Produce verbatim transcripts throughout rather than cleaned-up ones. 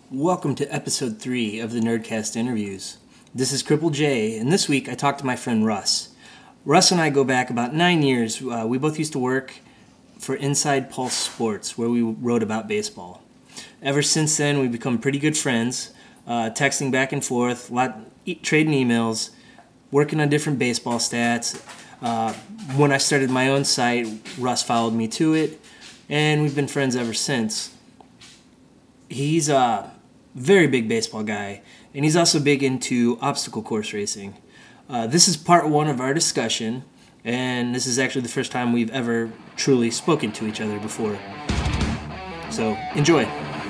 Welcome to episode three of the Nerdcast interviews. This is Cripple J, and this week I talked to my friend Russ. Russ and I go back about nine years. Uh, we both used to work for Inside Pulse Sports, where we wrote about baseball. Ever since then, we've become pretty good friends, uh, texting back and forth, lot, e- trading emails, working on different baseball stats. Uh, when I started my own site, Russ followed me to it, and we've been friends ever since. He's a very big baseball guy, and he's also big into obstacle course racing. Uh, this is part one of our discussion, and this is actually the first time we've ever truly spoken to each other before. So, enjoy.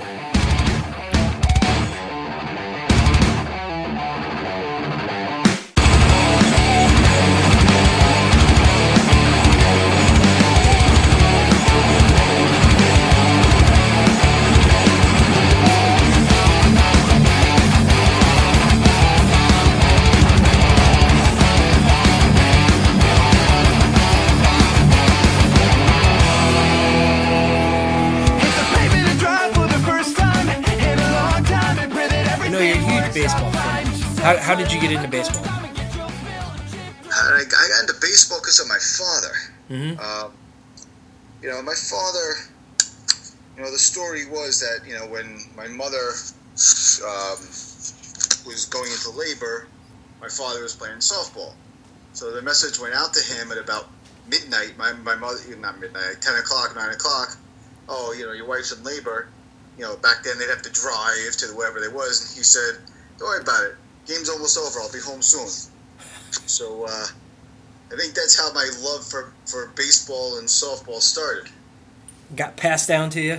How, how did you get into baseball? I, I got into baseball because of my father. Mm-hmm. Um, you know, my father, you know, the story was that, you know, when my mother um, was going into labor, my father was playing softball. So the message went out to him at about midnight, my, my mother, not midnight, ten o'clock, nine o'clock, oh, you know, your wife's in labor. You know, back then they'd have to drive to wherever they was, and he said, don't worry about it. Game's almost over. I'll be home soon. So uh, I think that's how my love for, for baseball and softball started. Got passed down to you?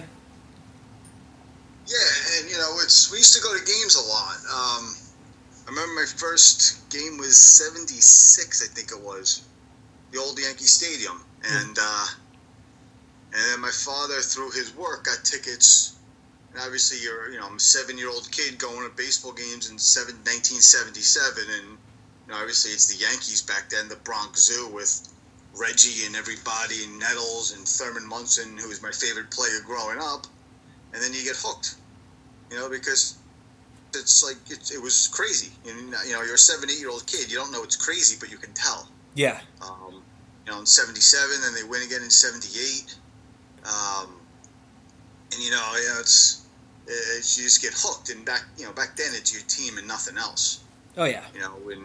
Yeah, and you know, it's we used to go to games a lot. Um, I remember my first game was seventy-six, I think it was, the old Yankee Stadium, and uh, and then my father, through his work, got tickets. And obviously, you're, you know, I'm a seven-year-old kid going to baseball games in nineteen seventy-seven, and you know, obviously it's the Yankees back then, the Bronx Zoo with Reggie and everybody, and Nettles and Thurman Munson, who was my favorite player growing up. And then you get hooked, you know, because it's like it, it was crazy. And, you know, you're a seven, eight-year-old kid. You don't know it's crazy, but you can tell. Yeah. Um, you know, in seventy-seven, and they win again in seventy-eight. Um, and you know, you know, it's. It's, you just get hooked, and back, you know, back then it's your team and nothing else. Oh yeah. You know, when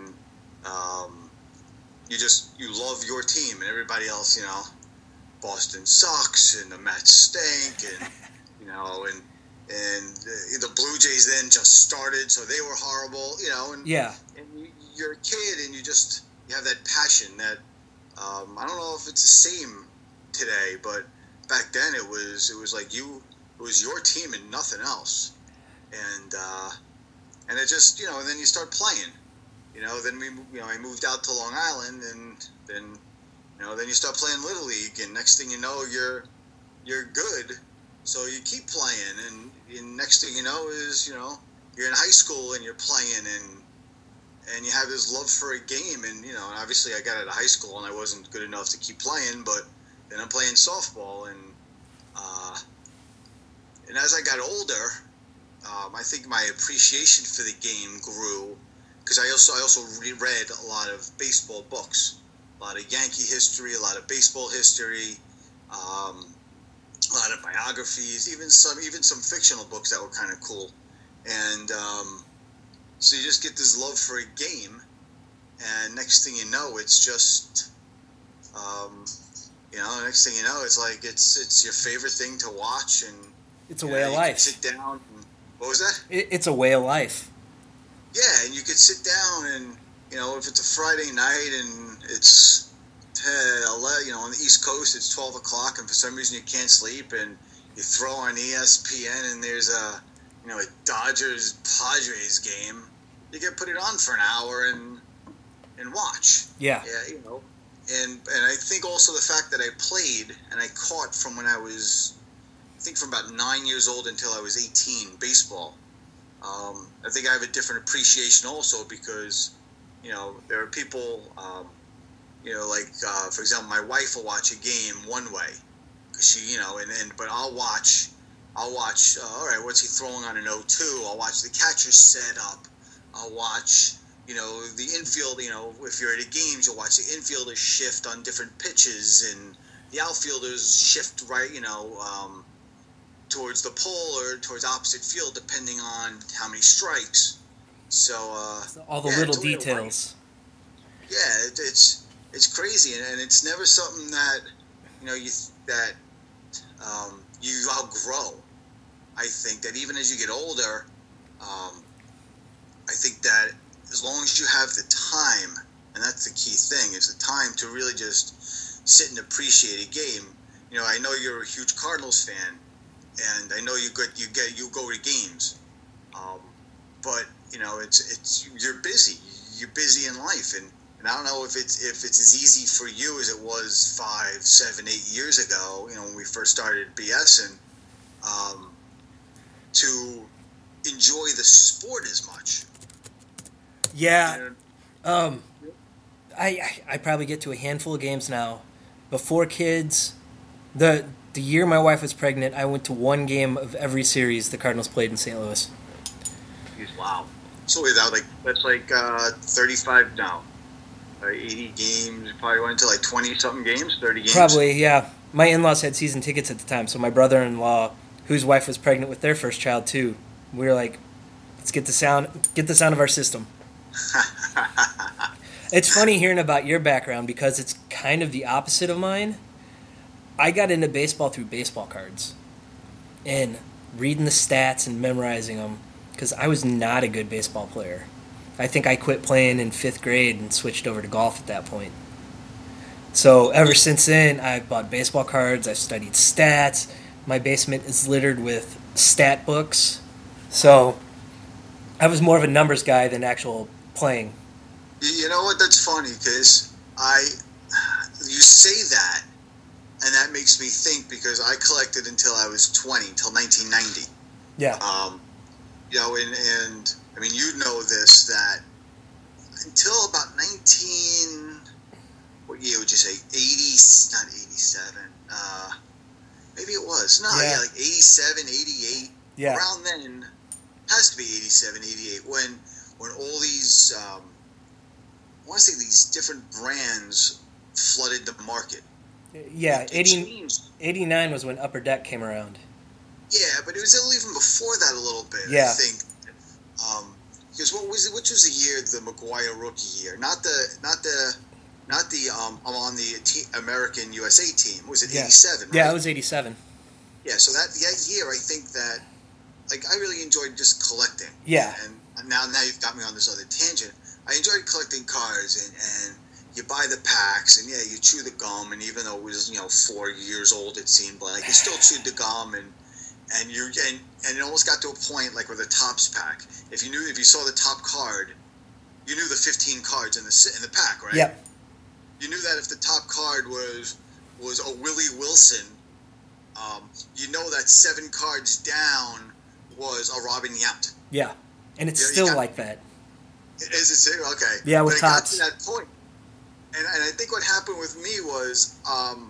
um, you just you love your team, and everybody else, you know, Boston sucks, and the Mets stink, and you know, and and the Blue Jays then just started, so they were horrible. You know, and yeah, and you, you're a kid, and you just you have that passion that um, I don't know if it's the same today, but back then it was it was like you. It was your team and nothing else, and uh, and it just, you know, and then you start playing, you know. Then we, you know, I moved out to Long Island, and then, you know, then you start playing Little League, and next thing you know, you're you're good, so you keep playing, and, and next thing you know is, you know, you're in high school and you're playing, and and you have this love for a game, and you know, and obviously I got out of high school and I wasn't good enough to keep playing, but then I'm playing softball, and. Uh, And as I got older, um, I think my appreciation for the game grew because I also I also read a lot of baseball books, a lot of Yankee history, a lot of baseball history, um, a lot of biographies, even some even some fictional books that were kind of cool. And um, so you just get this love for a game, and next thing you know, it's just. Um, you know, next thing you know, it's like it's it's your favorite thing to watch, and. It's a you way know, of you life. Sit down. And, what was that? It, it's a way of life. Yeah, and you could sit down and, you know, if it's a Friday night and it's, ten, you know, on the East Coast, it's twelve o'clock, and for some reason you can't sleep, and you throw on E S P N and there's a, you know, a Dodgers-Padres game, you can put it on for an hour and and watch. Yeah. Yeah, you know. And, and I think also the fact that I played and I caught from when I was... I think from about nine years old until I was eighteen, baseball. Um, I think I have a different appreciation also because, you know, there are people, um, you know, like, uh, for example, my wife will watch a game one way. She, you know, and then, but I'll watch I'll watch. Uh, all right, what's he throwing on an oh two? I'll watch the catcher set up. I'll watch. You know, the infield. You know, if you're at a game, you'll watch the infielders shift on different pitches, and the outfielders shift right. You know. Um, towards the pole or towards opposite field, depending on how many strikes. So uh, all the yeah, little totally details. Right. Yeah, it, it's it's crazy, and, and it's never something that you know you that um, you outgrow. I think that even as you get older, um, I think that as long as you have the time, and that's the key thing, is the time to really just sit and appreciate a game. You know, I know you're a huge Cardinals fan. And I know you get you get you go to games, um, but you know it's it's you're busy. You're busy in life, and, and I don't know if it's if it's as easy for you as it was five, seven, eight years ago. You know when we first started BSing, um, to enjoy the sport as much. Yeah, you know? um, I, I I probably get to a handful of games now. Before kids, the. The year my wife was pregnant, I went to one game of every series the Cardinals played in Saint Louis. Wow. So that like that's like uh, thirty-five now. Uh, eighty games. You probably went to like twenty something games, thirty games. Probably, yeah. My in-laws had season tickets at the time, so my brother-in-law, whose wife was pregnant with their first child too, we were like, let's get the sound, get the sound of our system. It's funny hearing about your background because it's kind of the opposite of mine. I got into baseball through baseball cards and reading the stats and memorizing them because I was not a good baseball player. I think I quit playing in fifth grade and switched over to golf at that point. So ever since then, I've bought baseball cards, I've studied stats. My basement is littered with stat books. So I was more of a numbers guy than actual playing. You know what? That's funny because I, you say that, and that makes me think because I collected until I was twenty, until nineteen ninety. Yeah. Um, you know, and, and I mean, you know this, that until about nineteen, what year would you say? eighty, not eighty-seven. Uh, maybe it was. No, yeah, yeah like eighty-seven, eighty-eight. Yeah. Around then, has to be eighty-seven, eighty-eight, when, when all these, um, I want to say these different brands flooded the market. Yeah, it, it eighty, eighty-nine was when Upper Deck came around. Yeah, but it was even before that a little bit, yeah. I think. Um, because what was it, which was the year, the McGuire rookie year? Not the, not the, not the, um, I'm on the t- American U S A team. Was it yeah. eighty-seven, right? Yeah, it was eighty-seven. Yeah, so that, that year, I think that, like, I really enjoyed just collecting. Yeah. And now, now you've got me on this other tangent. I enjoyed collecting cards, and, and you buy the packs, and yeah, you chew the gum, and even though it was, you know, four years old, it seemed like, you still chewed the gum, and and you and, and it almost got to a point like with a Topps pack. If you knew, if you saw the top card, you knew the fifteen cards in the in the pack, right? Yep. You knew that if the top card was was a Willie Wilson, um, you know that seven cards down was a Robin Yount. Yeah, and it's you, still you got, like that. Is it still okay? Yeah, with but it Topps. got to that point. And, and I think what happened with me was um,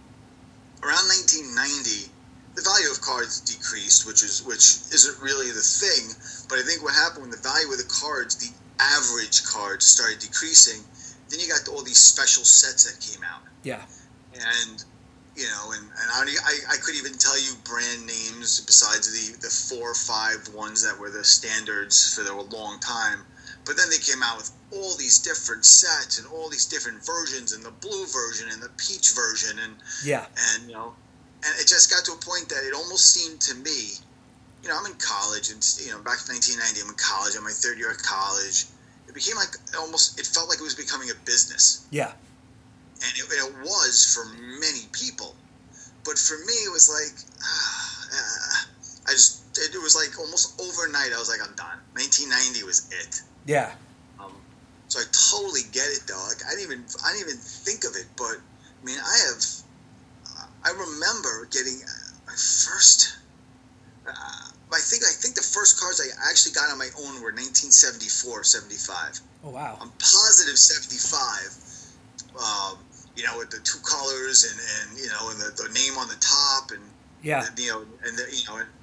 around nineteen ninety, the value of cards decreased, which is which isn't really the thing. But I think what happened when the value of the cards, the average cards, started decreasing, then you got all these special sets that came out. Yeah. And you know, and, and I, I, I could even tell you brand names besides the, the four or five ones that were the standards for a long time. But then they came out with all these different sets and all these different versions, and the blue version and the peach version, and yeah, and you know, and it just got to a point that it almost seemed to me, you know, I'm in college, and you know, back in nineteen ninety, I'm in college, I'm in my third year of college. It became like almost, it felt like it was becoming a business. Yeah, and it, it was for many people, but for me, it was like, ah, uh, I just, it, it was like almost overnight. I was like, I'm done. nineteen ninety was it. Yeah. Um, so I totally get it though. Like I didn't even I didn't even think of it, but I mean I have uh, I remember getting my first. Uh, I think I think the first cards I actually got on my own were nineteen seventy-four, seventy-five. Oh wow! I'm positive seventy-five. Um, you know, with the two colors and, and you know and the, the name on the top, and Yeah. You know, and the, you know, and,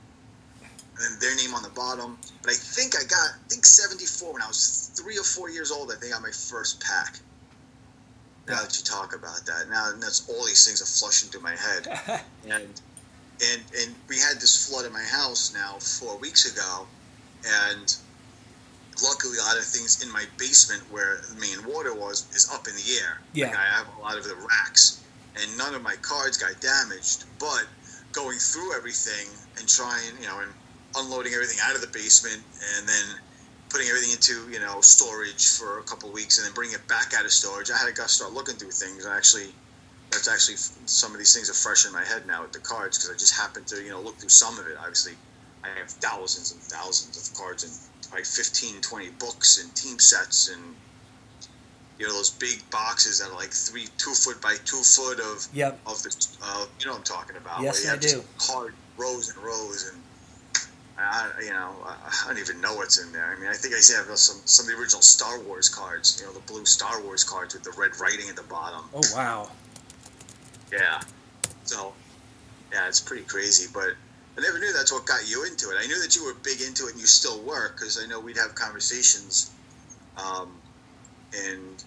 and their name on the bottom. But I think I got, I think seventy-four when I was three or four years old. I think I got my first pack. Now Yeah. that you talk about that, now that's all these things are flushing through my head. and and and we had this flood in my house now four weeks ago, and luckily a lot of things in my basement where the main water was is up in the air. Yeah. Like I have a lot of the racks, and none of my cards got damaged. But going through everything and trying, you know, and unloading everything out of the basement, and then putting everything into, you know, storage for a couple of weeks, and then bringing it back out of storage, I had to go start looking through things. And actually, that's actually some of these things are fresh in my head now with the cards, because I just happened to, you know, look through some of it. Obviously, I have thousands and thousands of cards and like fifteen, twenty books and team sets, and you know those big boxes that are like three, two foot by two foot of Yep. of the, uh, you know what I'm talking about. Yes, where you I have just do. card rows and rows, and I, you know, I don't even know what's in there. I mean, I think I still have some some of the original Star Wars cards. You know, the blue Star Wars cards with the red writing at the bottom. Oh, wow. Yeah. So, yeah, it's pretty crazy, but I never knew that's what got you into it. I knew that you were big into it and you still were, because I know we'd have conversations, um, and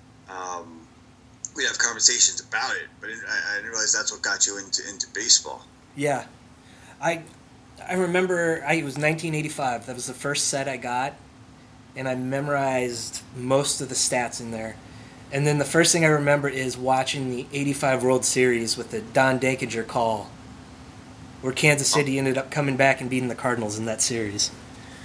um, we'd have conversations about it, but I, I didn't realize that's what got you into, into baseball. Yeah. I I remember I, it was nineteen eighty-five. That was the first set I got, and I memorized most of the stats in there. And then the first thing I remember is watching the eighty-five World Series with the Don Dankinger call, where Kansas City ended up coming back and beating the Cardinals in that series.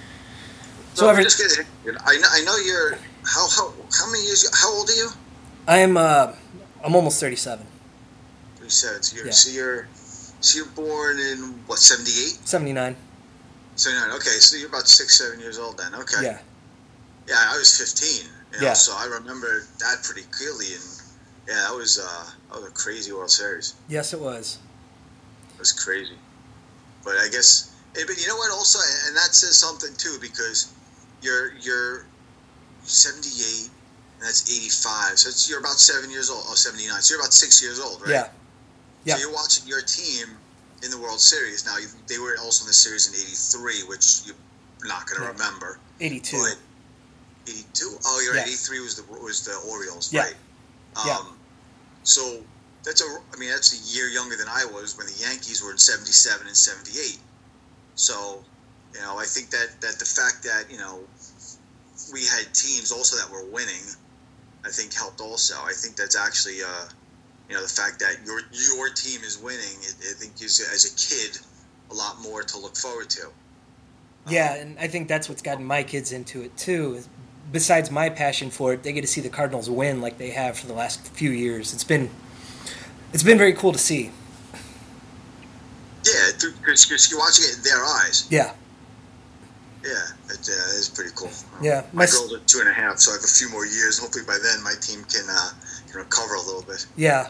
So, So every, just get I know, I know you're how how how many years? How old are you? I'm uh, I'm almost thirty-seven. thirty-seven. So you're Yeah. so you're so you're born in what, seventy-eight? seventy-nine. seventy-nine. Okay, so you're about six, seven years old then. Okay. Yeah. Yeah, I was fifteen. You know, Yeah. So I remember that pretty clearly, and yeah, that was uh, that was a crazy World Series. Yes, it was. It was crazy. But I guess, eh, but you know what? Also, and that says something too, because you're you're seventy-eight, and that's eighty-five. So it's, you're about seven years old. Oh, seventy-nine. So you're about six years old, right? Yeah. Yeah. So you're watching your team in the World Series. Now they were also in the series in eighty-three, which you're not going to Yeah. remember. eighty-two. But eighty-two. Oh, you're Yeah. right. eighty-three was the was the Orioles, Yeah. right? Um, Yeah. So that's a. I mean, that's a year younger than I was when the Yankees were in seventy-seven and seventy-eight. So, you know, I think that that the fact that you know we had teams also that were winning, I think helped also. I think that's actually, uh, you know, the fact that your your team is winning. It, I think gives you, as a kid, a lot more to look forward to. Yeah, and I think that's what's gotten my kids into it too. Besides my passion for it, they get to see the Cardinals win like they have for the last few years. It's been, it's been very cool to see. Yeah, because you're watching it in their eyes. Yeah, Yeah, it uh, is pretty cool. yeah. My My s- girls are two and a half, so I have a few more years. Hopefully by then my team can uh, can recover a little bit. yeah.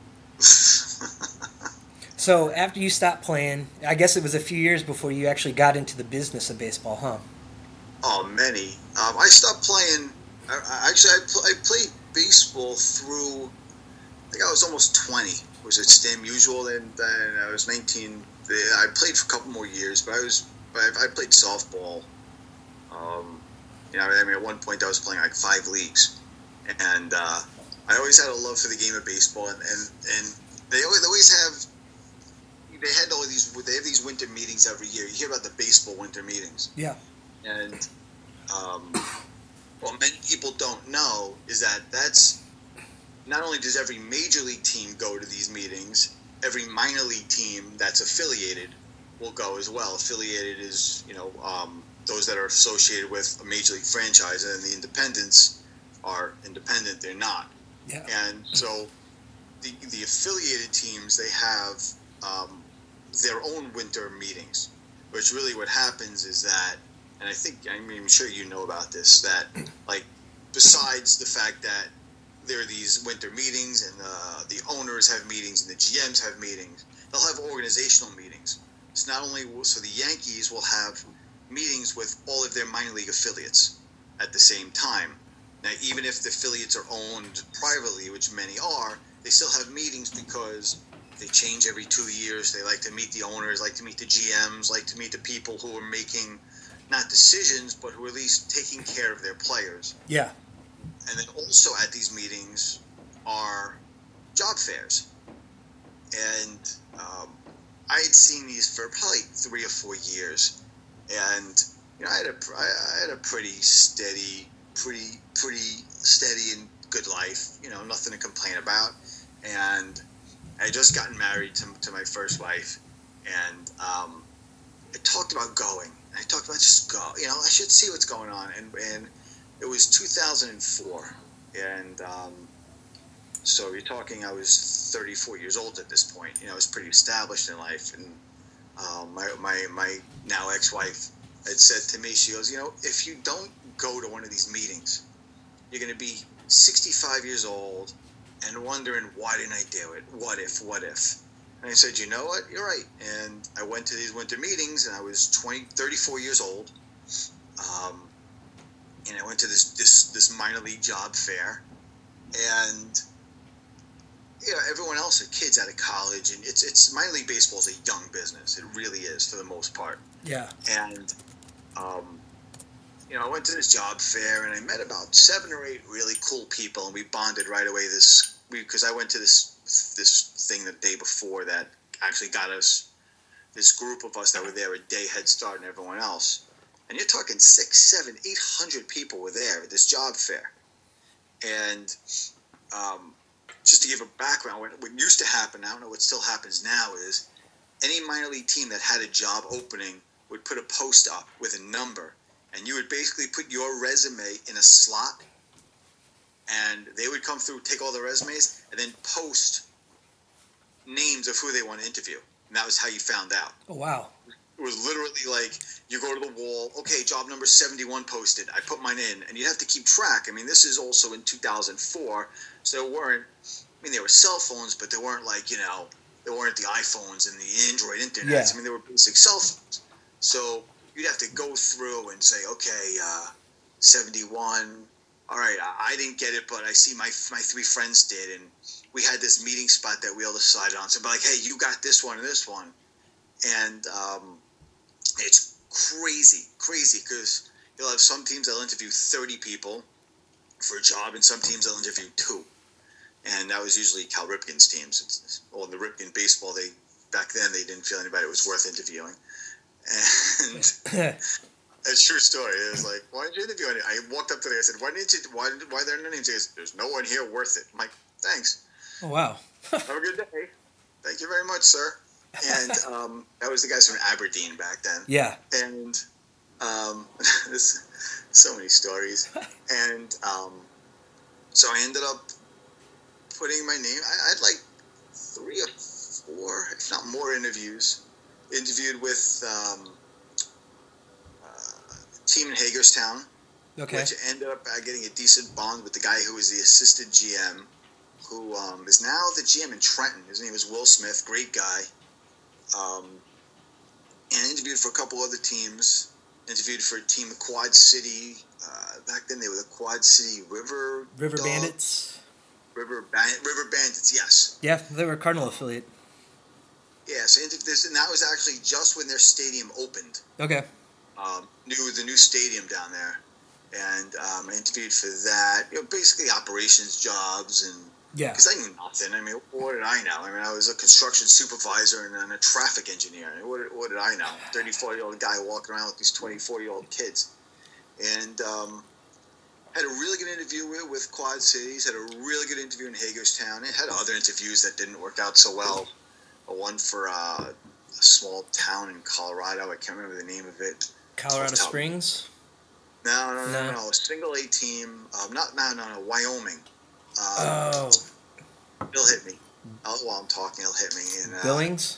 So after you stopped playing, I guess it was a few years before you actually got into the business of baseball, huh? Oh, many. Um, I stopped playing. I, I, actually, I, pl- I played baseball through. I think I was almost twenty. Was it Stam Usual? Then, then I was nineteen. I played for a couple more years, but I was. I, I played softball. Um, you know, I mean, at one point I was playing like five leagues, and uh, I always had a love for the game of baseball, and and, and they always they always have. They had all these. They have these winter meetings every year. You hear about the baseball winter meetings. Yeah. And um, what many people don't know is that that's not only does every major league team go to these meetings, every minor league team that's affiliated will go as well. Affiliated is, you know, um, those that are associated with a major league franchise, and the independents are independent, they're not. Yeah. And so the, the affiliated teams, they have um, their own winter meetings, which really what happens is that, and I think, I mean, I'm sure you know about this, that, like, besides the fact that there are these winter meetings and uh, the owners have meetings and the G Ms have meetings, they'll have organizational meetings. It's not only, so the Yankees will have meetings with all of their minor league affiliates at the same time. Now, even if the affiliates are owned privately, which many are, they still have meetings because they change every two years. They like to meet the owners, like to meet the G Ms, like to meet the people who are making not decisions, but who are at least taking care of their players. Yeah. And then also at these meetings are job fairs. And um, I had seen these for probably three or four years. And, you know, I had a, I had a pretty steady, pretty, pretty steady and good life. You know, nothing to complain about. And I had just gotten married to, to my first wife. And um, I talked about going. I talked about just go. You know, I should see what's going on. And, and it was two thousand four. And um, so you're talking, I was thirty-four years old at this point. You know, I was pretty established in life. And um, my, my, my now ex-wife had said to me, she goes, you know, if you don't go to one of these meetings, you're going to be sixty-five years old and wondering, why didn't I do it? What if, what if? And I said, you know what? You're right. And I went to these winter meetings, and I was twenty, thirty-four years old. Um, and I went to this, this, this minor league job fair. And, you know, everyone else are kids out of college. And it's, it's minor league baseball is a young business. It really is, for the most part. Yeah. And, um, you know, I went to this job fair, and I met about seven or eight really cool people, and we bonded right away. This because I went to this this thing the day before that actually got us, this group of us that were there a day head start than everyone else. And you're talking six, seven, eight hundred people were there at this job fair. And um, just to give a background, what, what used to happen, I don't know what still happens now, is any minor league team that had a job opening would put a post up with a number. And you would basically put your resume in a slot, and they would come through, take all the resumes, and then post names of who they want to interview. And that was how you found out. Oh, wow. It was literally like, you go to the wall, okay, job number seventy-one posted. I put mine in, and you'd have to keep track. I mean, this is also in two thousand four, so there weren't, I mean, there were cell phones, but they weren't like, you know, there weren't the iPhones and the Android internet. Yeah. I mean, they were basic cell phones. So you'd have to go through and say, okay, uh, seventy-one, all right, I, I didn't get it, but I see my my three friends did, and we had this meeting spot that we all decided on. So be like, hey, you got this one and this one. And um, it's crazy, crazy, because you'll have some teams that'll interview thirty people for a job, and some teams that'll interview two. And that was usually Cal Ripken's teams. It's, well, in the Ripken baseball, they back then, they didn't feel anybody was worth interviewing. And it's a true story. It was like, why didn't you interview any? I walked up to there. I said, why didn't you? Why? Why there are no names? He goes, there's no one here worth it. I'm like, thanks. Oh, wow. Have a good day. Thank you very much, sir. And um, that was the guys from Aberdeen back then. Yeah. And um, this, so many stories. And um, so I ended up putting my name. I, I had like three or four, if not more, interviews. Interviewed with um, uh, a team in Hagerstown, Okay. which ended up uh, getting a decent bond with the guy who was the assistant G M, who um, is now the G M in Trenton. His name is Will Smith, great guy. Um, and interviewed for a couple other teams. Interviewed for a team, the Quad City. Uh, back then, they were the Quad City River River Dog- Bandits. River Ban- River Bandits, yes. Yeah, they were a Cardinal affiliate. Yeah, so into this, and that was actually just when their stadium opened. Okay. Um, new the new stadium down there, and um, I interviewed for that. You know, basically operations jobs, and Yeah. because I knew nothing. I mean, what did I know? I mean, I was a construction supervisor and then a traffic engineer. I mean, what, did, what did I know? thirty-four-year-old guy walking around with these twenty-four-year-old kids, and um, had a really good interview with, with Quad Cities. Had a really good interview in Hagerstown. And had other interviews that didn't work out so well. A one for uh, a small town in Colorado. I can't remember the name of it. Colorado Springs? No, no, no, No. no, no. A single A team. Um, not, no, no, no. Wyoming. Um, Oh. He'll hit me. Oh, while I'm talking, he'll hit me. And, uh, Billings?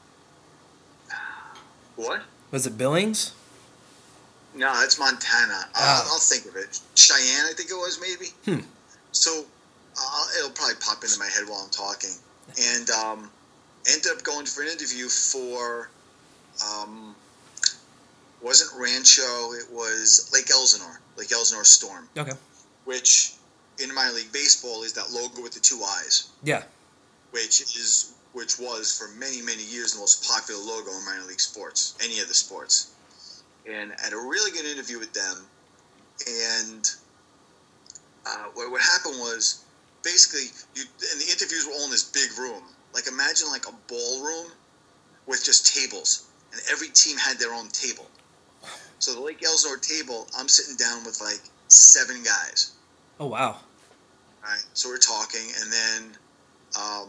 What? Was it Billings? No, it's Montana. Oh. I'll, I'll think of it. Cheyenne, I think it was, maybe. Hmm. So uh, it'll probably pop into my head while I'm talking. And um, ended up going for an interview for, um, wasn't Rancho, it was Lake Elsinore, Lake Elsinore Storm, Okay. which in minor league baseball is that logo with the two eyes, Yeah. which is which was for many, many years the most popular logo in minor league sports, any of the sports. And I had a really good interview with them. And uh, what, what happened was, basically, you, and the interviews were all in this big room. Like, imagine like a ballroom with just tables. And every team had their own table. So the Lake Elsinore table, I'm sitting down with like seven guys. Oh, wow. Right. So we're talking, and then um,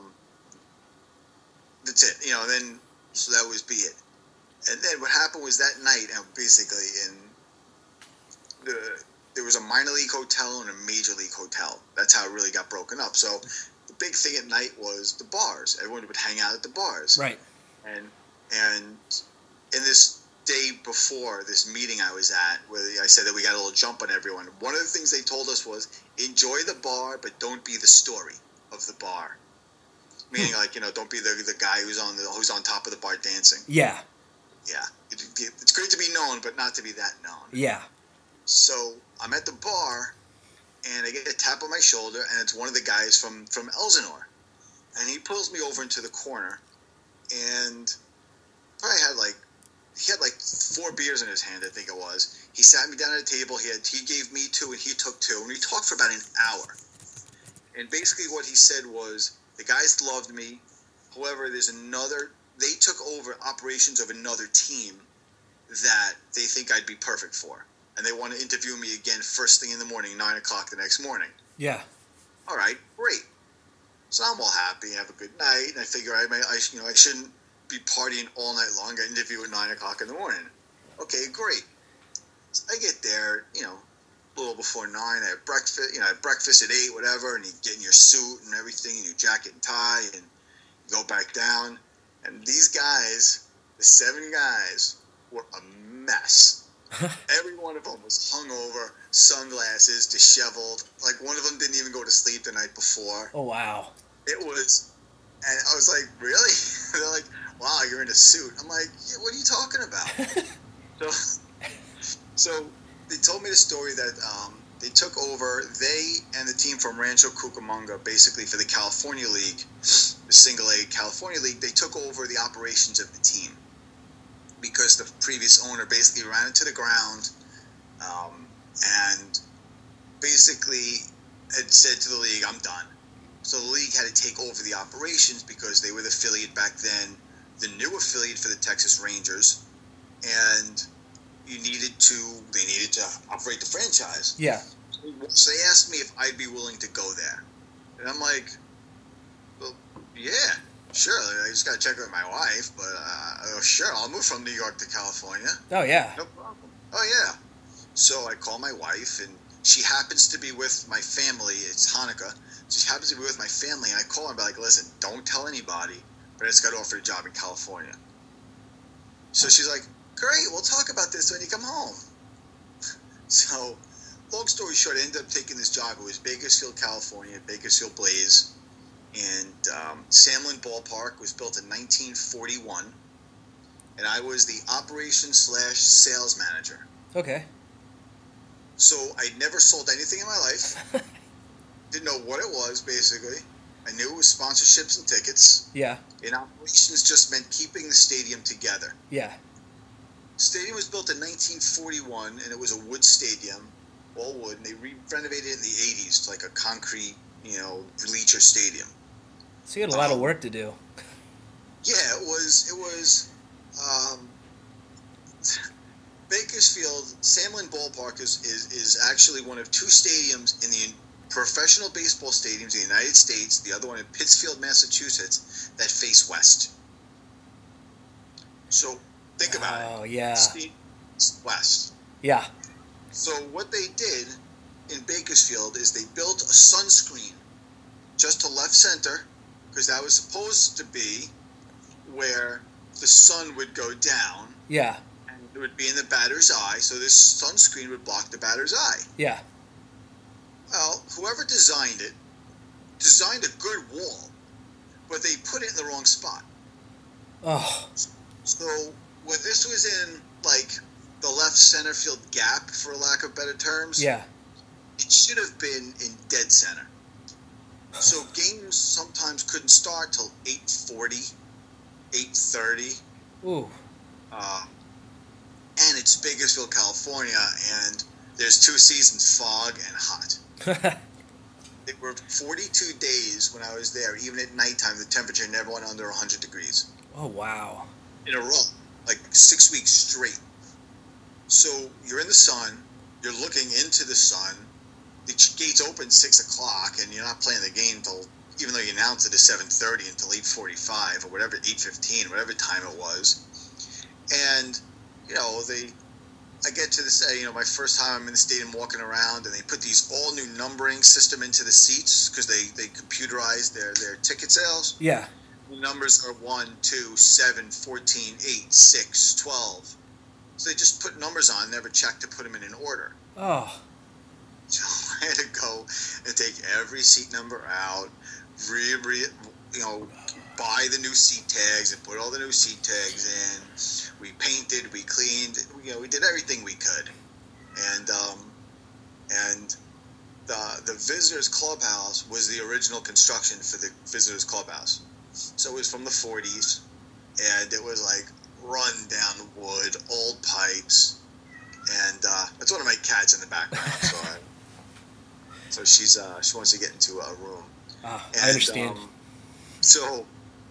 that's it. You know, then, so that was be it. And then what happened was that night, and basically, in the there was a minor league hotel and a major league hotel. That's how it really got broken up. So the big thing at night was the bars. Everyone would hang out at the bars. Right. And and in this day before this meeting I was at, where I said that we got a little jump on everyone, one of the things they told us was, enjoy the bar, but don't be the story of the bar. Meaning, like, you know, don't be the the guy who's on the who's on top of the bar dancing. Yeah. Yeah. It, it, it's great to be known, but not to be that known. Yeah. So I'm at the bar, and I get a tap on my shoulder, and it's one of the guys from, from Elsinore. And he pulls me over into the corner, and probably had like, he had like four beers in his hand, I think it was. He sat me down at a table, he had, he gave me two, and he took two, and we talked for about an hour. And basically what he said was, the guys loved me, however, there's another, they took over operations of another team that they think I'd be perfect for. And they want to interview me again first thing in the morning, nine o'clock the next morning. Yeah. All right, great. So I'm all happy, have a good night, and I figure I, may, I, you know, I shouldn't be partying all night long. I interview at nine o'clock in the morning. Okay, great. So I get there, you know, a little before nine. I have breakfast, you know, I have breakfast at eight, whatever, and you get in your suit and everything, and your jacket and tie, and you go back down. And these guys, the seven guys, were a mess. Every one of them was hungover, sunglasses, disheveled. Like, one of them didn't even go to sleep the night before. Oh, wow. It was, and I was like, really? They're like, wow, you're in a suit. I'm like, yeah, what are you talking about? so, so they told me the story that um, they took over, they and the team from Rancho Cucamonga, basically for the California League, the single A California League, they took over the operations of the team. Because the previous owner basically ran it to the ground um, and basically had said to the league, I'm done. So the league had to take over the operations because they were the affiliate back then, the new affiliate for the Texas Rangers, and you needed to, they needed to operate the franchise. Yeah. So they asked me if I'd be willing to go there. And I'm like, well, yeah. Sure, I just got to check with my wife, but uh, sure, I'll move from New York to California. Oh, yeah. No problem. Oh, yeah. So I call my wife, and she happens to be with my family. It's Hanukkah. So she happens to be with my family, and I call her and be like, listen, don't tell anybody, but I just got offered a job in California. So she's like, great, we'll talk about this when you come home. So, long story short, I ended up taking this job. It was Bakersfield, California, Bakersfield Blaze. And um, Samlin Ballpark was built in nineteen forty-one, and I was the operations slash sales manager. Okay. So I never sold anything in my life. Didn't know what it was, basically. I knew it was sponsorships and tickets. Yeah. And operations just meant keeping the stadium together. Yeah. The stadium was built in nineteen forty-one, and it was a wood stadium, all wood, and they re-renovated it in the eighties to like a concrete, you know, bleacher stadium. So you had a lot um, of work to do. Yeah, it was, it was, um, Bakersfield, Samlin Ballpark is, is, is actually one of two stadiums in the professional baseball stadiums in the United States, the other one in Pittsfield, Massachusetts, that face west. So, think about it. Oh, yeah. West. Yeah. So, what they did in Bakersfield is they built a sunscreen just to left center, because that was supposed to be where the sun would go down. Yeah. And it would be in the batter's eye, so this sunscreen would block the batter's eye. Yeah. Well, whoever designed it designed a good wall, but they put it in the wrong spot. Oh. So when this was in, like, the left center field gap, for lack of better terms, yeah, it should have been in dead center. So games sometimes couldn't start till eight forty, eight thirty. Ooh. Uh, and it's Bakersfield, California, and there's two seasons, fog and hot. It were forty-two days when I was there. Even at nighttime, the temperature never went under one hundred degrees. Oh, wow. In a row, like six weeks straight. So you're in the sun, you're looking into the sun, the gates open six o'clock, and you're not playing the game until, even though you announced it at seven thirty, until eight forty-five or whatever, eight fifteen, whatever time it was. And, you know, they... I get to this, you know, my first time I'm in the stadium walking around, and they put these all new numbering system into the seats because they, they computerized their, their ticket sales. Yeah. The numbers are one, two, seven, fourteen, eight, six, twelve. So they just put numbers on, never checked to put them in an order. Oh. So I had to go and take every seat number out, re, re, you know, buy the new seat tags and put all the new seat tags in. We painted, we cleaned, you know, we did everything we could. And um, and the the visitors clubhouse was the original construction for the visitors clubhouse. So it was from the forties, and it was like run down wood, old pipes, and uh, that's one of my cats in the background. So I, so she's uh, she wants to get into a room. Oh, and, I understand. Um, so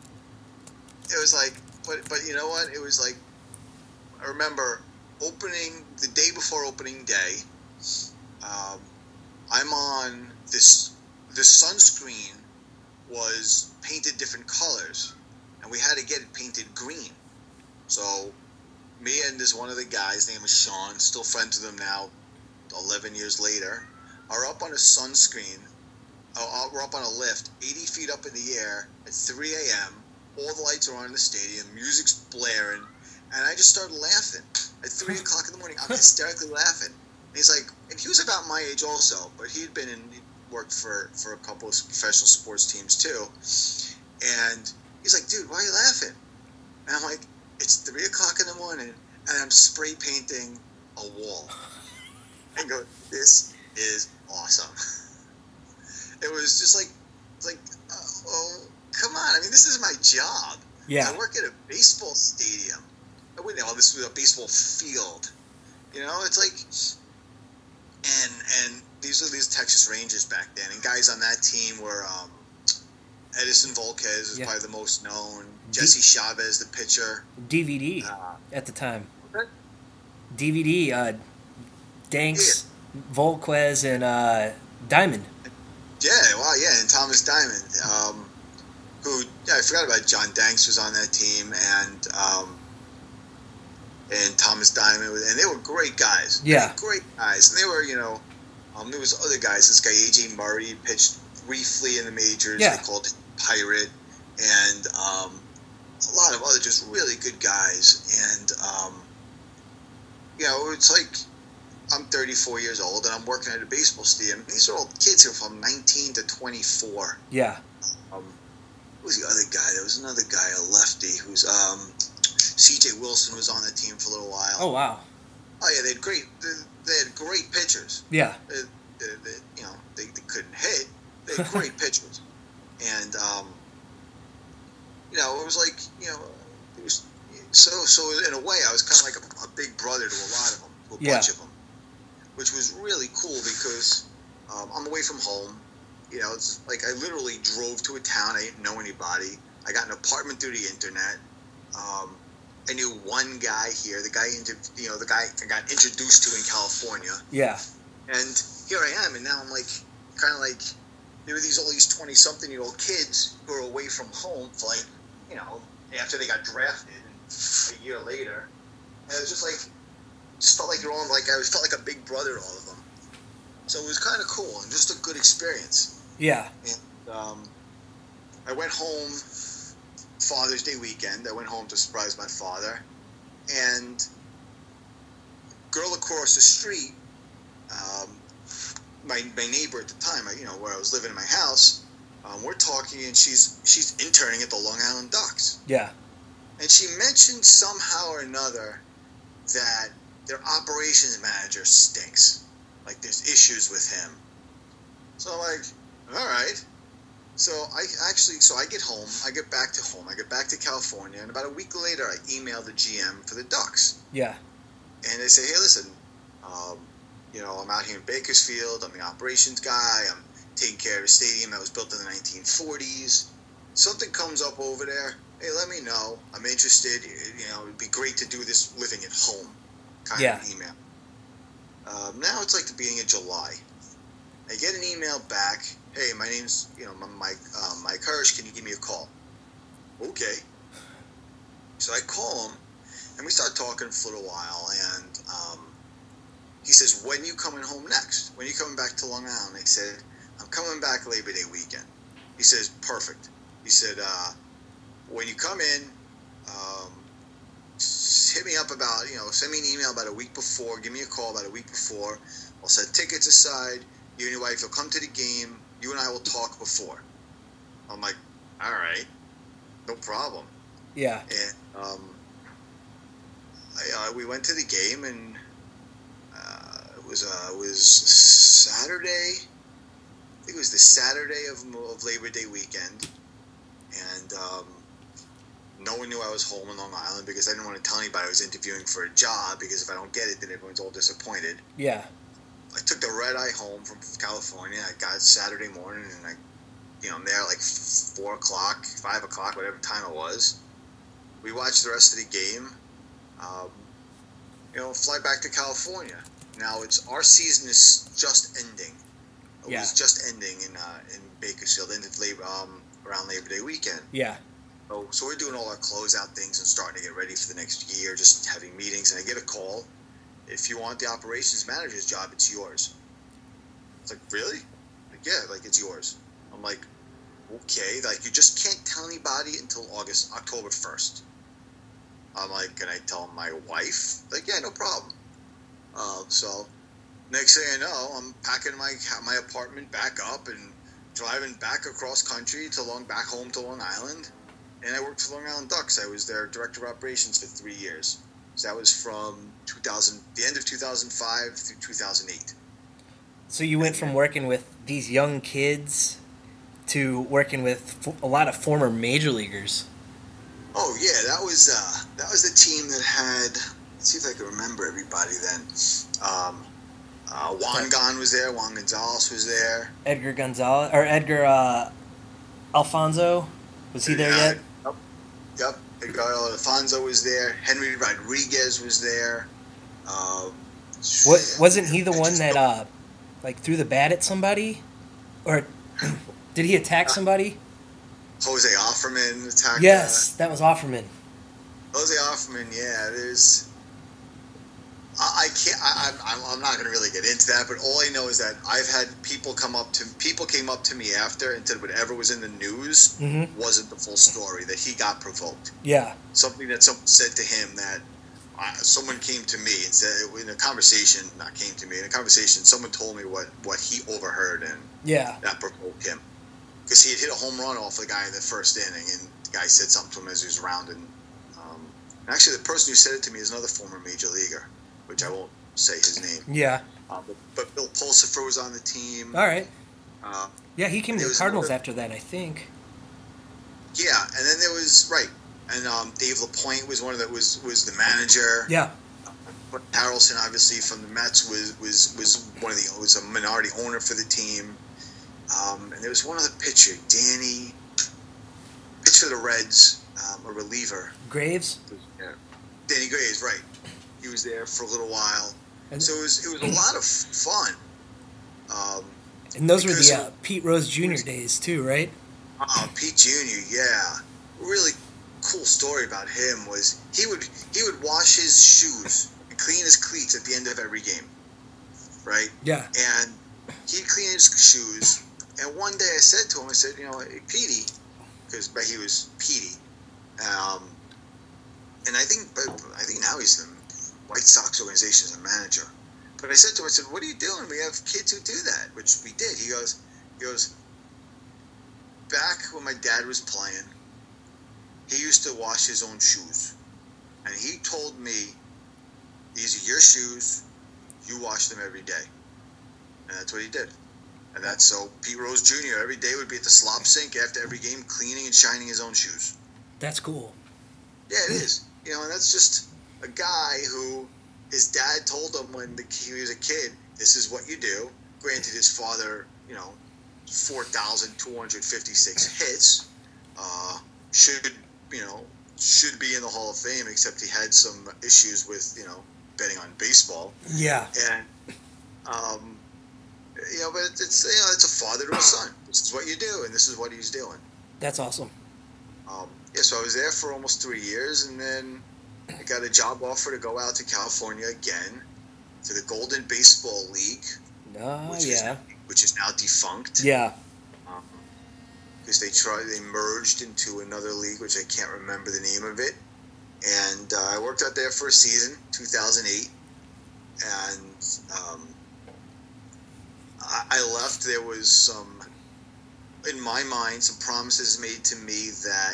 it was like, but but you know what? It was like, I remember opening, the day before opening day, um, I'm on this, this sunscreen was painted different colors, and we had to get it painted green. So me and this one of the guys, named is Sean, still friends with him now, eleven years later, are up on a sunscreen, uh, we're up on a lift, eighty feet up in the air at three a.m., all the lights are on in the stadium, music's blaring, and I just started laughing. At three o'clock in the morning, I'm hysterically laughing. And he's like, and he was about my age also, but he'd been in, he worked for, for a couple of professional sports teams too. And he's like, dude, why are you laughing? And I'm like, it's three o'clock in the morning, and I'm spray painting a wall. And go, this is awesome. It was just like, like, uh, oh, come on. I mean, this is my job. Yeah. I work at a baseball stadium. I wouldn't know this was a baseball field. You know, it's like, and and these are these Texas Rangers back then, and guys on that team were um, Edison Volquez is yeah. probably the most known. D- Jesse Chavez, the pitcher. D V D uh, at the time. Okay. D V D, uh, Danks, yeah. Volquez, and uh, Diamond. Yeah, wow, yeah, and Thomas Diamond, um, who yeah, I forgot about. John Danks was on that team, and um, and Thomas Diamond, and they were great guys. Yeah, great guys, and they were, you know, um, there was other guys. This guy A J Murray pitched briefly in the majors. Yeah. They called it Pirate, and um, a lot of other just really good guys, and um, you know, it's like, I'm thirty-four years old, and I'm working at a baseball stadium. These are all kids who are from nineteen to twenty-four. Yeah. Um, who was the other guy? There was another guy, a lefty, who's um, C J Wilson was on the team for a little while. Oh wow. Oh yeah, they had great. They, they had great pitchers. Yeah. They, they, they, you know, they, they couldn't hit. They had great pitchers, and um, you know, it was like, you know, it was so so in a way, I was kind of like a, a big brother to a lot of them, to a yeah. bunch of them. Which was really cool because um, I'm away from home. You know, it's like I literally drove to a town. I didn't know anybody. I got an apartment through the internet. Um, I knew one guy here. The guy, you know, the guy I got introduced to in California. Yeah. And here I am, and now I'm like, kind of like, there were these all these twenty-something-year-old kids who are away from home for like, you know, after they got drafted a year later, and it was just like. Just felt like you're on, like I felt like a big brother to all of them. So it was kind of cool and just a good experience. Yeah. And um, I went home Father's Day weekend. I went home to surprise my father. And girl across the street, um, my my neighbor at the time, you know, where I was living in my house, um, we're talking, and she's she's interning at the Long Island Docks. Yeah. And she mentioned somehow or another that their operations manager stinks. Like, there's issues with him. So I'm like, all right. So I actually, so I get home, I get back to home, I get back to California, and about a week later, I email the G M for the Ducks. Yeah. And they say, hey, listen, um, you know, I'm out here in Bakersfield, I'm the operations guy, I'm taking care of a stadium that was built in the nineteen forties. Something comes up over there, hey, let me know. I'm interested, you know, it'd be great to do this living at home kind yeah. of email. Um, now it's like the beginning of July. I get an email back. Hey, my name's, you know, Mike, uh, Mike Hirsch. Can you give me a call? Okay. So I call him, and we start talking for a little while, and um, he says, when you coming home next? When you coming back to Long Island? I said, I'm coming back Labor Day weekend. He says, perfect. He said, uh, when you come in, um, hit me up about, you know, send me an email about a week before, give me a call about a week before. I'll set tickets aside. You and your wife will come to the game. You and I will talk before. I'm like, all right, no problem. Yeah. And um, I, uh, we went to the game, and uh, it was uh, it was Saturday. I think it was the Saturday of, of Labor Day weekend, and um, no one knew I was home in Long Island because I didn't want to tell anybody I was interviewing for a job, because if I don't get it, then everyone's all disappointed. Yeah. I took the red eye home from California. I got Saturday morning, and I, you know, I'm there like four o'clock, five o'clock, whatever time it was. We watched the rest of the game. Um, you know, fly back to California. Now it's our season is just ending. It yeah. was just ending in uh, in Bakersfield, ended labor um, around Labor Day weekend. Yeah. So, so we're doing all our closeout things and starting to get ready for the next year, just having meetings, and I get a call. If you want the operations manager's job, it's yours. It's like, really? Like, yeah, like, it's yours. I'm like, okay. Like, you just can't tell anybody until August, October first. I'm like, can I tell my wife? Like, yeah, no problem. Uh, so, next thing I know, I'm packing my my apartment back up and driving back across country to Long, back home to Long Island. And I worked for Long Island Ducks. I was their director of operations for three years. So that was from two thousand, the end of two thousand five through two thousand eight. So you went from working with these young kids to working with f- a lot of former major leaguers. Oh yeah, that was uh, that was the team that had. Let's see if I can remember everybody then. Um, uh, Juan Gon was there. Juan Gonzalez was there. Edgar Gonzalez or Edgar uh, Alfonso, was he there yeah, yet? Yep. Yep. Edgar Alfonso was there. Henry Rodriguez was there. Um, what wasn't he the one that uh, like threw the bat at somebody, or did he attack somebody? Jose Offerman attacked. Yes, uh, that was Offerman. Jose Offerman, yeah. There's, I, I can't. I, I'm, I'm not going to really get into that, but all I know is that I've had people come up to people came up to me after and said whatever was in the news mm-hmm. wasn't the full story. That he got provoked. Yeah. Something that someone said to him that uh, someone came to me and said in a conversation. Not came to me in a conversation. Someone told me what, what he overheard, and yeah, that provoked him because he had hit a home run off the guy in the first inning, and the guy said something to him as he was rounding. Um, actually, the person who said it to me is another former major leaguer, which I won't say his name. Yeah. Uh, but, but Bill Pulsifer was on the team. All right. Uh, yeah, he came to the Cardinals another, after that, I think. Yeah, and then there was right, and um, Dave LaPointe was one of the was was the manager. Yeah. Uh, Harrelson, obviously from the Mets, was was was one of the was a minority owner for the team. Um, and there was one other pitcher, Danny, pitched for the Reds, um, a reliever. Graves. Yeah. Danny Graves, right? He was there for a little while, and so it was it was a lot of fun. Um, and those were the uh, Pete Rose Junior days too, right? Uh, Pete Junior, yeah. Really cool story about him was he would he would wash his shoes and clean his cleats at the end of every game, right? Yeah. And he'd clean his shoes. And one day I said to him, I said, you know, hey, Petey, because he was Petey, um, and I think, but I think now he's the White Sox organization as a manager. But I said to him, I said, what are you doing? We have kids who do that, which we did. He goes, he goes, back when my dad was playing, he used to wash his own shoes. And he told me, these are your shoes, you wash them every day. And that's what he did. And that's so Pete Rose Junior every day would be at the slop sink after every game, cleaning and shining his own shoes. That's cool. Yeah, it is. You know, and that's just a guy who his dad told him when the, he was a kid, this is what you do. Granted, his father, you know, four thousand two hundred fifty-six hits, uh, should, you know, should be in the Hall of Fame, except he had some issues with, you know, betting on baseball. Yeah. And, um, you know, but it's, you know, it's a father to a son. This is what you do, and this is what he's doing. That's awesome. Um, yeah, so I was there for almost three years, and then I got a job offer to go out to California again to the Golden Baseball League. Oh, which yeah. Is, which is now defunct. Yeah. Because um, they tried, they merged into another league, which I can't remember the name of it. And uh, I worked out there for a season, two thousand eight, and um, I, I left. There was some, in my mind, some promises made to me that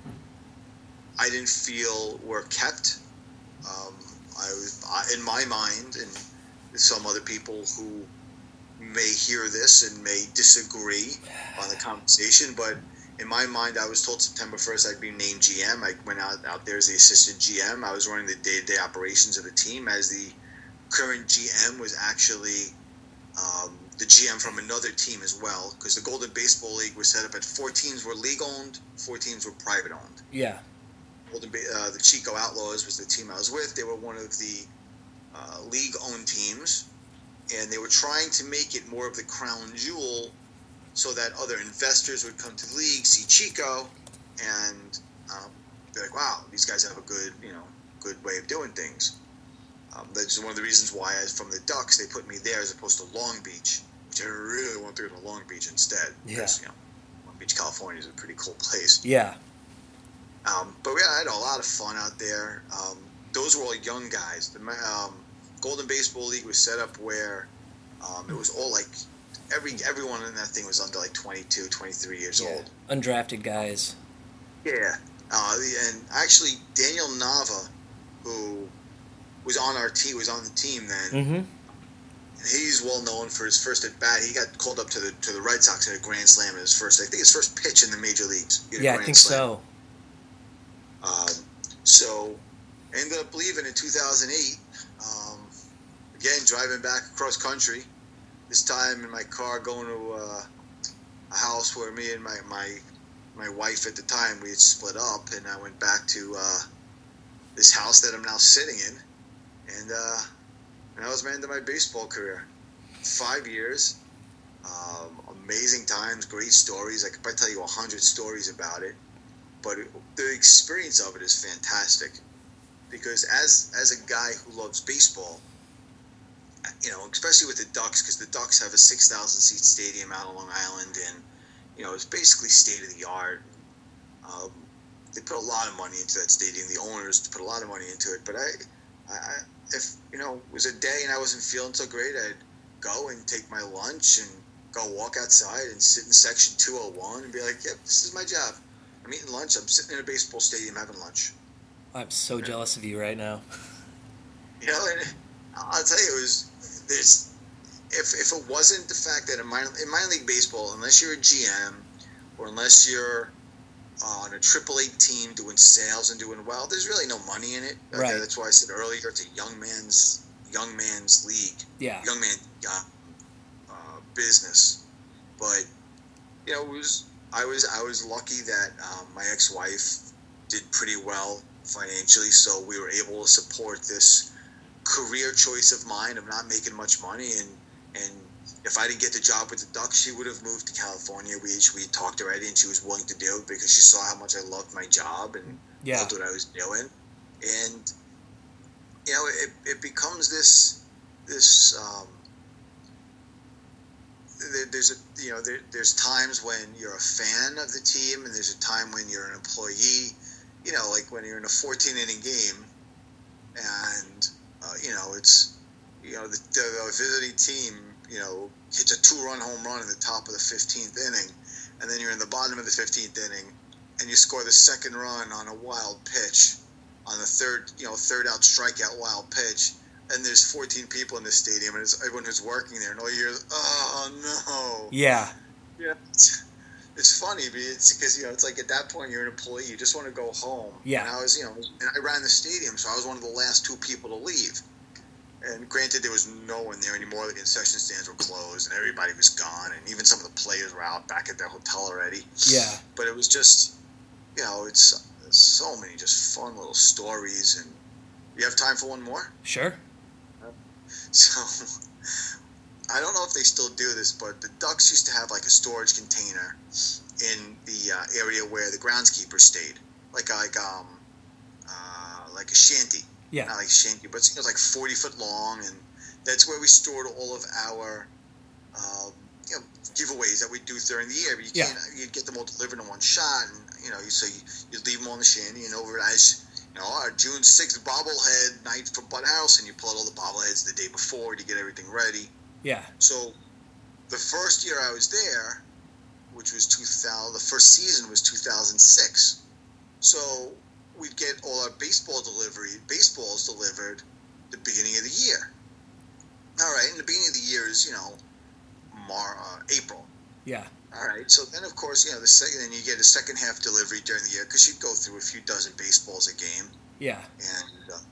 I didn't feel were kept. Um, I was, I, in my mind, and some other people who may hear this and may disagree on the compensation, but in my mind, I was told September first I'd be named G M. I went out, out there as the assistant G M. I was running the day-to-day operations of the team, as the current G M was actually um, the G M from another team as well, because the Golden Baseball League was set up at four teams were league-owned, four teams were private-owned. Yeah. Golden, uh, the Chico Outlaws was the team I was with. They were one of the uh, league-owned teams, and they were trying to make it more of the crown jewel so that other investors would come to the league, see Chico, and um, be like, wow, these guys have a good, you know, good way of doing things. Um, that's one of the reasons why, as from the Ducks, they put me there as opposed to Long Beach, which I really want to go to Long Beach instead. Yeah. Because, you know, Long Beach, California is a pretty cool place. Yeah. Um, but we had a lot of fun out there. Um, those were all young guys. The um, Golden Baseball League was set up where um, it was all like, every everyone in that thing was under like twenty-two, twenty-three years Yeah. old. Undrafted guys. Yeah. Uh, and actually, Daniel Nava, who was on our team, was on the team then. Mm-hmm. And he's well known for his first at bat. He got called up to the to the Red Sox in a grand slam in his first, I think his first pitch in the major leagues. Yeah, I think slam. so. Um, so I ended up leaving in two thousand eight. Um, again, driving back across country. This time in my car, going to uh, a house where me and my, my my wife at the time, we had split up, and I went back to uh, this house that I'm now sitting in, and, uh, and that was my end of my baseball career. Five years, um, amazing times, great stories. I could probably tell you a hundred stories about it, but it, the experience of it is fantastic, because as as a guy who loves baseball, you know, especially with the Ducks, because the Ducks have a six thousand seat stadium out on Long Island, and, you know, it's basically state of the art. Um, they put a lot of money into that stadium. The owners put a lot of money into it. But I, I, if, you know, it was a day and I wasn't feeling so great, I'd go and take my lunch and go walk outside and sit in section two oh one and be like, yep, this is my job. I'm eating lunch. I'm sitting in a baseball stadium having lunch. I'm so yeah. jealous of you right now. You know, and I'll tell you, it was, there's, if if it wasn't the fact that in minor, in minor league baseball, unless you're a G M or unless you're uh, on a triple A team doing sales and doing well, there's really no money in it. Okay? Right. That's why I said earlier it's a young man's young man's league. Yeah. Young man uh, uh, business. But you know, it was I was I was lucky that um, my ex-wife did pretty well financially, so we were able to support this career choice of mine of not making much money, and and if I didn't get the job with the Ducks, she would have moved to California. We we talked already, and she was willing to do it because she saw how much I loved my job and yeah. loved what I was doing. And you know, it it becomes this this um, there, there's a you know there, there's times when you're a fan of the team, and there's a time when you're an employee. You know, like when you're in a fourteen inning game, and uh, you know it's you know the, the visiting team you know hits a two-run home run in the top of the fifteenth inning, and then you're in the bottom of the fifteenth inning, and you score the second run on a wild pitch, on the third you know third out strikeout wild pitch. and there's fourteen people in the stadium, and it's everyone who's working there, and all you hear is, oh, no. Yeah. Yeah. It's funny, but it's because, you know, it's like at that point you're an employee, you just want to go home. Yeah. And I was, you know, and I ran the stadium, so I was one of the last two people to leave. And granted, there was no one there anymore. The concession stands were closed, and everybody was gone, and even some of the players were out back at their hotel already. Yeah. But it was just, you know, it's, it's so many just fun little stories. And you have time for one more? Sure. So, I don't know if they still do this, but the Ducks used to have like a storage container in the uh, area where the groundskeeper stayed, like like um uh, like a shanty. Yeah. Not like a shanty, but it was like forty foot long, and that's where we stored all of our uh, you know, giveaways that we do during the year. But you Yeah. can't you'd get them all delivered in one shot, and you know, you so you you leave them on the shanty, and over as you know, our June sixth bobblehead night for Bud Harrelson, you pull out all the bobbleheads the day before to get everything ready. Yeah. So, the first year I was there, which was two thousand, the first season was two thousand six. So, we'd get all our baseball delivery, baseballs delivered the beginning of the year. All right, and the beginning of the year is, you know, Mar, uh, April. Yeah. All right, so then of course, you know, the second, then you get a second half delivery during the year because you'd go through a few dozen baseballs a game. Yeah. And, uh,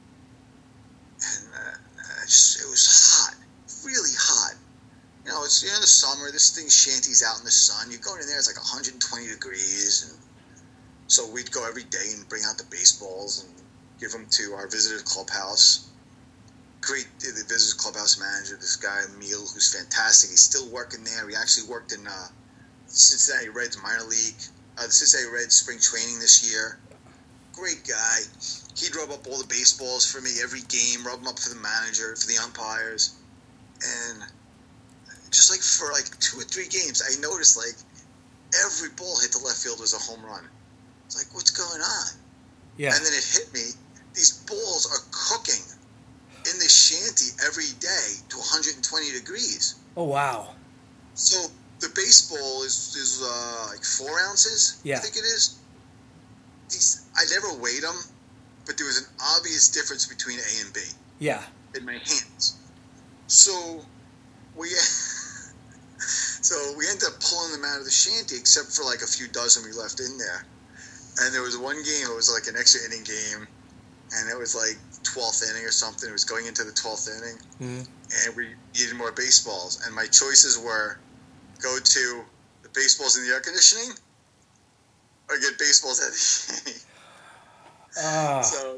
and uh, just, it was hot. Really hot. You know, it's the end of summer. This thing shanties out in the sun. You go in there, it's like one hundred twenty degrees, and so we'd go every day and bring out the baseballs and give them to our visitors clubhouse. Great, the visitors clubhouse manager, this guy Emil, who's fantastic. He's still working there. He actually worked in uh, Cincinnati Reds minor league, uh, the Cincinnati Reds spring training this year. Great guy. He'd rub up all the baseballs for me every game, rub them up for the manager, for the umpires. And just like for like two or three games, I noticed like every ball hit the left field was a home run. It's like, what's going on? Yeah. And then it hit me. These balls are cooking in the shanty every day to one hundred twenty degrees. Oh, wow. So the baseball is, is uh, like four ounces, Yeah. I think it is. These, I never weighed them, but there was an obvious difference between A and B Yeah. in my hands. So we so we ended up pulling them out of the shanty, except for like a few dozen we left in there. And there was one game, it was like an extra inning game, and it was like twelfth inning or something. It was going into the twelfth inning, Mm-hmm. and we needed more baseballs. And my choices were go to the baseballs in the air conditioning or get baseballs at the shanty. Ah. So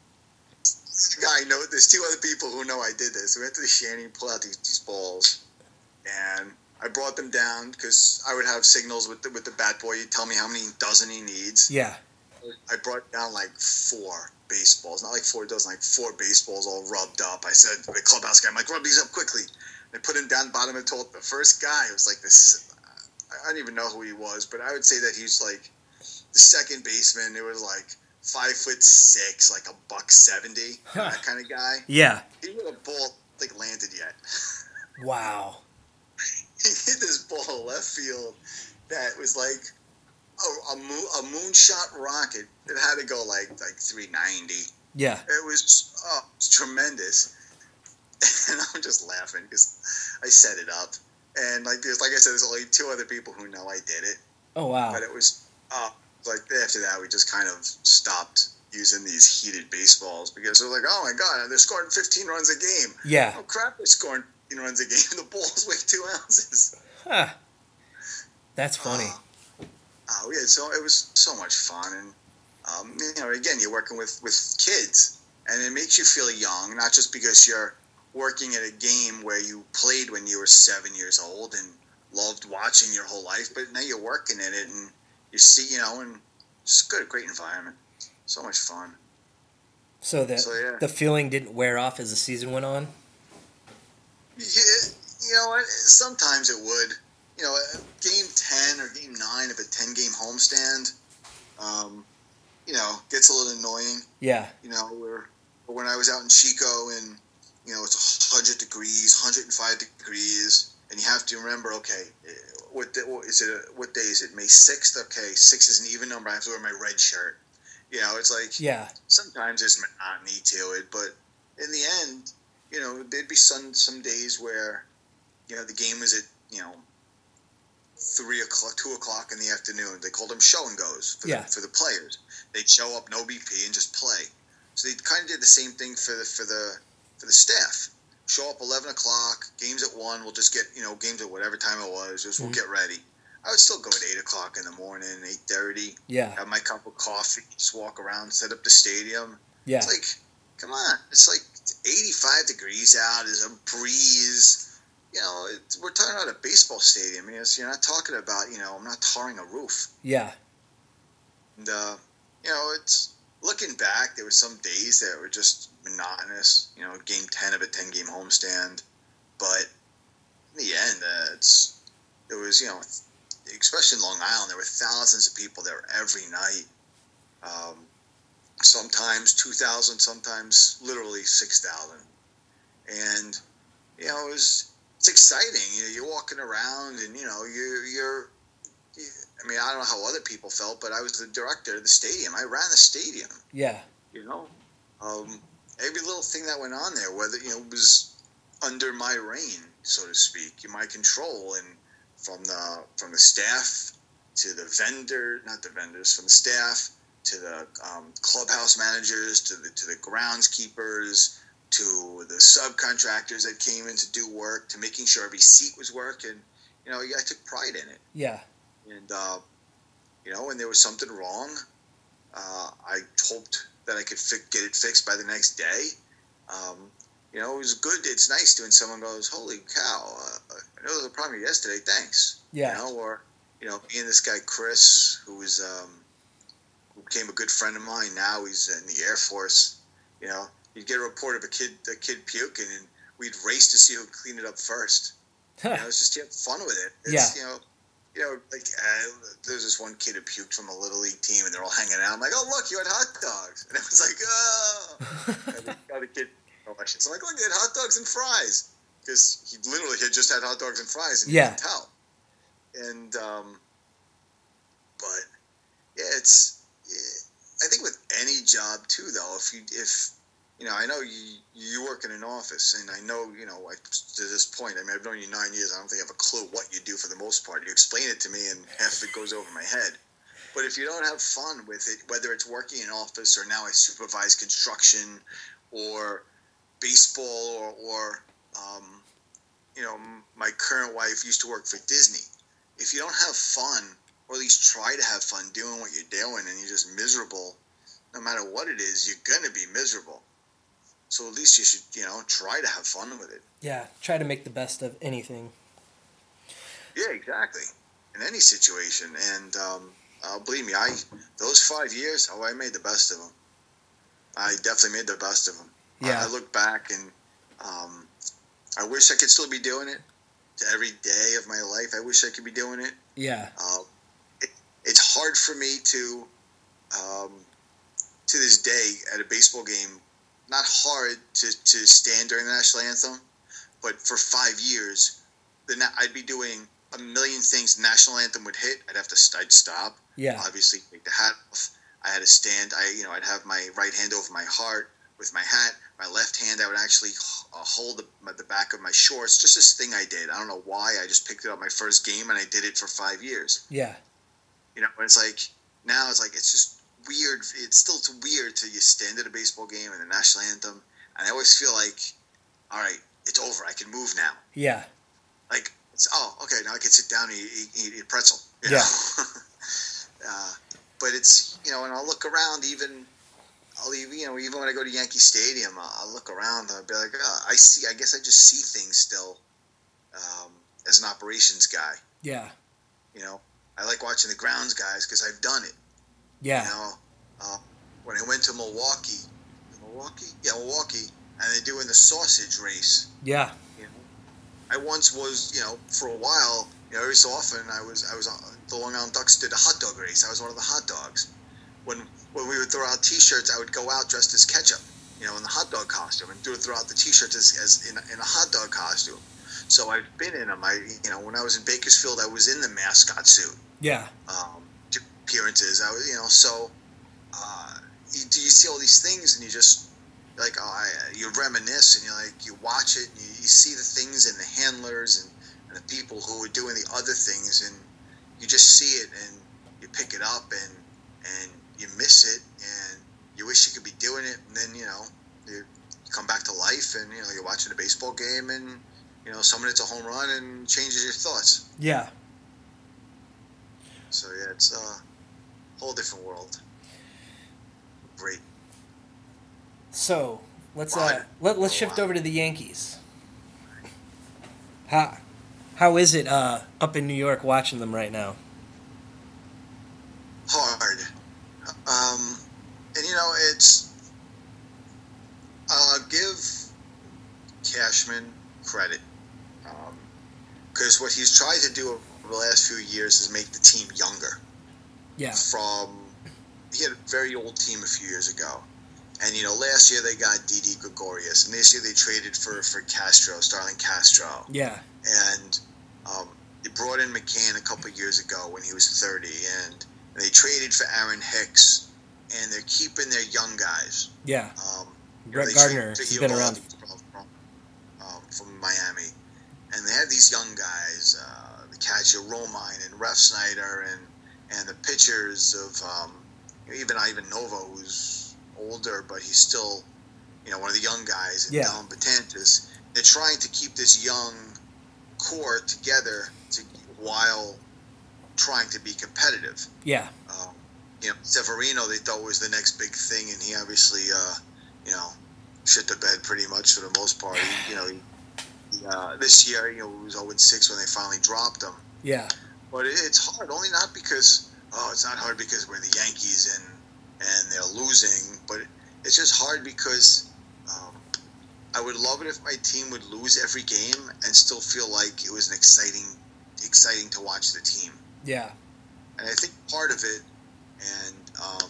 the guy know there's two other people who know I did this. We went to the shanty and pulled out these, these balls, and I brought them down because I would have signals with the, with the bat boy. He'd tell me how many dozen he needs. Yeah. I brought down like four baseballs, not like four dozen, like four baseballs all rubbed up. I said to the clubhouse guy, I'm like, rub these up quickly. I put him down the bottom and told the first guy, it was like this, I don't even know who he was, but I would say that he was like the second baseman. It was like five foot six, like a buck seventy, Huh. that kind of guy. Yeah. He had a ball like landed yet. Wow. He hit this ball left field that was like a, a, moon, a moonshot rocket. It had to go like like three ninety. Yeah. It was, oh, it was tremendous. And I'm just laughing because I set it up. And like there's like I said, there's only two other people who know I did it. Oh, wow. But it was uh, like after that, we just kind of stopped using these heated baseballs because they're like, oh my god, they're scoring fifteen runs a game. Yeah. Oh crap, they're scoring fifteen runs a game. The ball's weigh two ounces. Huh. That's funny. Uh, oh yeah, so it was so much fun, and um, you know, again, you're working with with kids, and it makes you feel young, not just because you're working at a game where you played when you were seven years old and loved watching your whole life, but now you're working in it, and you see, you know, and it's good, a great environment, so much fun. So the So, yeah. the feeling didn't wear off as the season went on? Yeah, you know what? Sometimes it would. You know, game ten or game nine of a ten-game homestand, um, you know, gets a little annoying. Yeah. You know, where when I was out in Chico and, you know, it's one hundred degrees, one hundred five degrees, and you have to remember, okay, what day, what is it? What day is it? May sixth? Okay, six is an even number. I have to wear my red shirt. You know, it's like Yeah. sometimes there's monotony to it, but in the end, you know, there'd be some some days where, you know, the game was at, you know, three o'clock, two o'clock in the afternoon. They called them show and goes for, yeah. the, for the players. They'd show up, no B P, and just play. So they kind of did the same thing for the for the for the staff. Show up eleven o'clock, games at one. We'll just get, you know, games at whatever time it was. Just mm-hmm. we'll get ready. I would still go at eight o'clock in the morning, eight thirty. Yeah. Have my cup of coffee, just walk around, set up the stadium. Yeah. It's like, come on, it's like eighty-five degrees out. There's a breeze. You know, it's, we're talking about a baseball stadium. You know, so you're not talking about, you know, I'm not tarring a roof. Yeah. And, uh, you know, it's looking back, there were some days that were just monotonous. You know, game ten of a ten-game homestand. But in the end, uh, it's it was, you know, especially in Long Island, there were thousands of people there every night. Um, sometimes two thousand, sometimes literally six thousand. And, you know, it was... It's exciting. You know, you're walking around, and you know you're. you're you, I mean, I don't know how other people felt, but I was the director of the stadium. I ran the stadium. Yeah. You know, um, every little thing that went on there, whether you know was under my reign, so to speak, in my control, and from the from the staff to the vendor, not the vendors, from the staff to the um, clubhouse managers to the to the groundskeepers, to the subcontractors that came in to do work, to making sure every seat was working. You know, I took pride in it. Yeah. And, uh, you know, when there was something wrong, uh, I hoped that I could fi- get it fixed by the next day. Um, you know, it was good. It's nice when someone goes, holy cow, uh, I know there was a problem yesterday, thanks. Yeah. You know, or, you know, me and this guy, Chris, who was, um, who became a good friend of mine. Now he's in the Air Force, you know. You'd get a report of a kid, a kid puking, and we'd race to see who cleaned it up first. You know, it's just you have fun with it. It's, yeah. You know, you know, like uh, there's this one kid who puked from a little league team, and they're all hanging out. I'm like, oh look, you had hot dogs, and it was like, oh. And the other kid, so I'm like, look, they had hot dogs and fries, because he literally had just had hot dogs and fries, and yeah. you can tell. And um, but yeah, it's. Yeah, I think with any job too, though, if you if You know, I know you you work in an office, and I know, you know, like, to this point, I mean, I've known you nine years. I don't think I have a clue what you do for the most part. You explain it to me, and half of it goes over my head. But if you don't have fun with it, whether it's working in an office or now I supervise construction or baseball or, or um, you know, my current wife used to work for Disney. If you don't have fun, or at least try to have fun doing what you're doing, and you're just miserable, no matter what it is, you're going to be miserable. So at least you should, you know, try to have fun with it. Yeah, try to make the best of anything. Yeah, exactly. In any situation. And um, uh, believe me, I those five years, oh, I made the best of them. I definitely made the best of them. Yeah. I, I look back, and um, I wish I could still be doing it every day of my life. I wish I could be doing it. Yeah. Uh, it, it's hard for me to, um, to this day, at a baseball game, not hard to, to stand during the national anthem, but for five years, the na- I'd be doing a million things. The national anthem would hit, I'd have to I'd stop. Yeah. Obviously, take the hat off. I had to stand. I you know I'd have my right hand over my heart with my hat. My left hand, I would actually uh, hold the, my, the back of my shorts. Just this thing I did. I don't know why. I just picked it up my first game, and I did it for five years. Yeah. You know, and it's like now it's like it's just. Weird. It's still too weird till you stand at a baseball game and the national anthem, and I always feel like, all right, it's over. I can move now. Yeah. Like it's oh okay now I can sit down and eat, eat, eat a pretzel. You yeah. Know? uh, but it's you know, and I'll look around even. I'll leave, you know, even when I go to Yankee Stadium, I'll, I'll look around and I'll be like, oh, I see. I guess I just see things still um, as an operations guy. Yeah. You know, I like watching the grounds guys because I've done it. Yeah. You know, uh, when I went to Milwaukee, Milwaukee, yeah, Milwaukee, and they're doing the sausage race. Yeah. You know, I once was, you know, for a while, you know, every so often I was, I was, uh, the Long Island Ducks did a hot dog race. I was one of the hot dogs. When when we would throw out T-shirts, I would go out dressed as Ketchup, you know, in the hot dog costume, and do it throw out the T-shirts as, as in, a, in a hot dog costume. So I've been in them. I, you know, when I was in Bakersfield, I was in the mascot suit. Yeah. Um, appearances. I was, you know, so uh, you, you see all these things, and you just, like oh, I, you reminisce and you like you watch it and you, you see the things and the handlers and, and the people who are doing the other things, and you just see it and you pick it up and and you miss it and you wish you could be doing it, and then you know you come back to life and you know you're watching a baseball game and you know someone hits a home run and changes your thoughts. Yeah. So yeah, it's a whole different world. Great. So let's uh let, let's shift over to the Yankees. How how is it uh up in New York watching them right now? Hard. Um, and you know it's uh give Cashman credit because um, what he's tried to do over the last few years is make the team younger. Yeah. From he had a very old team a few years ago. And, you know, last year they got Didi Gregorius, and this year they traded for, for Castro, Starlin Castro. Yeah. And um, they brought in McCann a couple of years ago when he was thirty, and they traded for Aaron Hicks, and they're keeping their young guys. Yeah. Um, Brett Gardner has been around. From, um, from Miami. And they have these young guys, uh, the catcher Romine and Ref Snyder, and, and the pitchers of um, even Ivan Nova, who's older, but he's still, you know, one of the young guys, and yeah. Dylan Batantis. They're trying to keep this young core together to, while trying to be competitive. Yeah. Um, you know, Severino, they thought was the next big thing, and he obviously, uh, you know, shit the bed pretty much for the most part. He, you know, he, uh, this year, you know, it was oh and six when they finally dropped him. Yeah. But it, it's hard, only not because, oh, it's not hard because we're the Yankees and and they're losing, but it's just hard because um, I would love it if my team would lose every game and still feel like it was an exciting, exciting to watch the team. Yeah. And I think part of it, and um,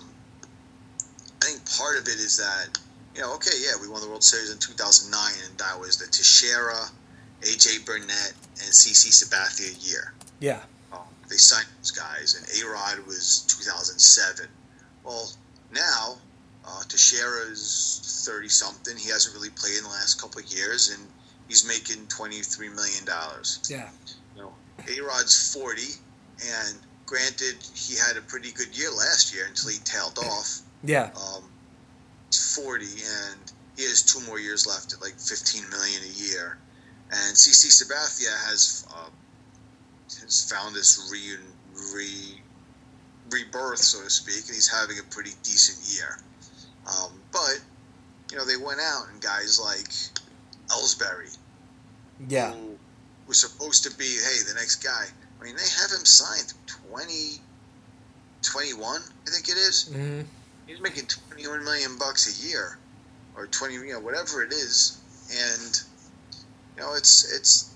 I think part of it is that, you know, okay, yeah, we won the World Series in two thousand nine, and that was the Teixeira, A J Burnett, and C C Sabathia year. Yeah. Um, they signed those guys, and A-Rod was two thousand seven. Well, now, uh, Teixeira's thirty-something. He hasn't really played in the last couple of years, and he's making twenty-three million dollars. Yeah. You know, A-Rod's forty, and granted, he had a pretty good year last year until he tailed off. Yeah. Um, he's forty, and he has two more years left at like fifteen million dollars a year. And C C Sabathia has, uh, has found this re... re rebirth, so to speak, and he's having a pretty decent year. Um, but, you know, they went out and guys like Ellsbury, yeah, who was supposed to be, hey, the next guy. I mean, they have him signed twenty, twenty-one, I think it is. Mm-hmm. He's making twenty-one million bucks a year, or twenty, you know, whatever it is. And, you know, it's it's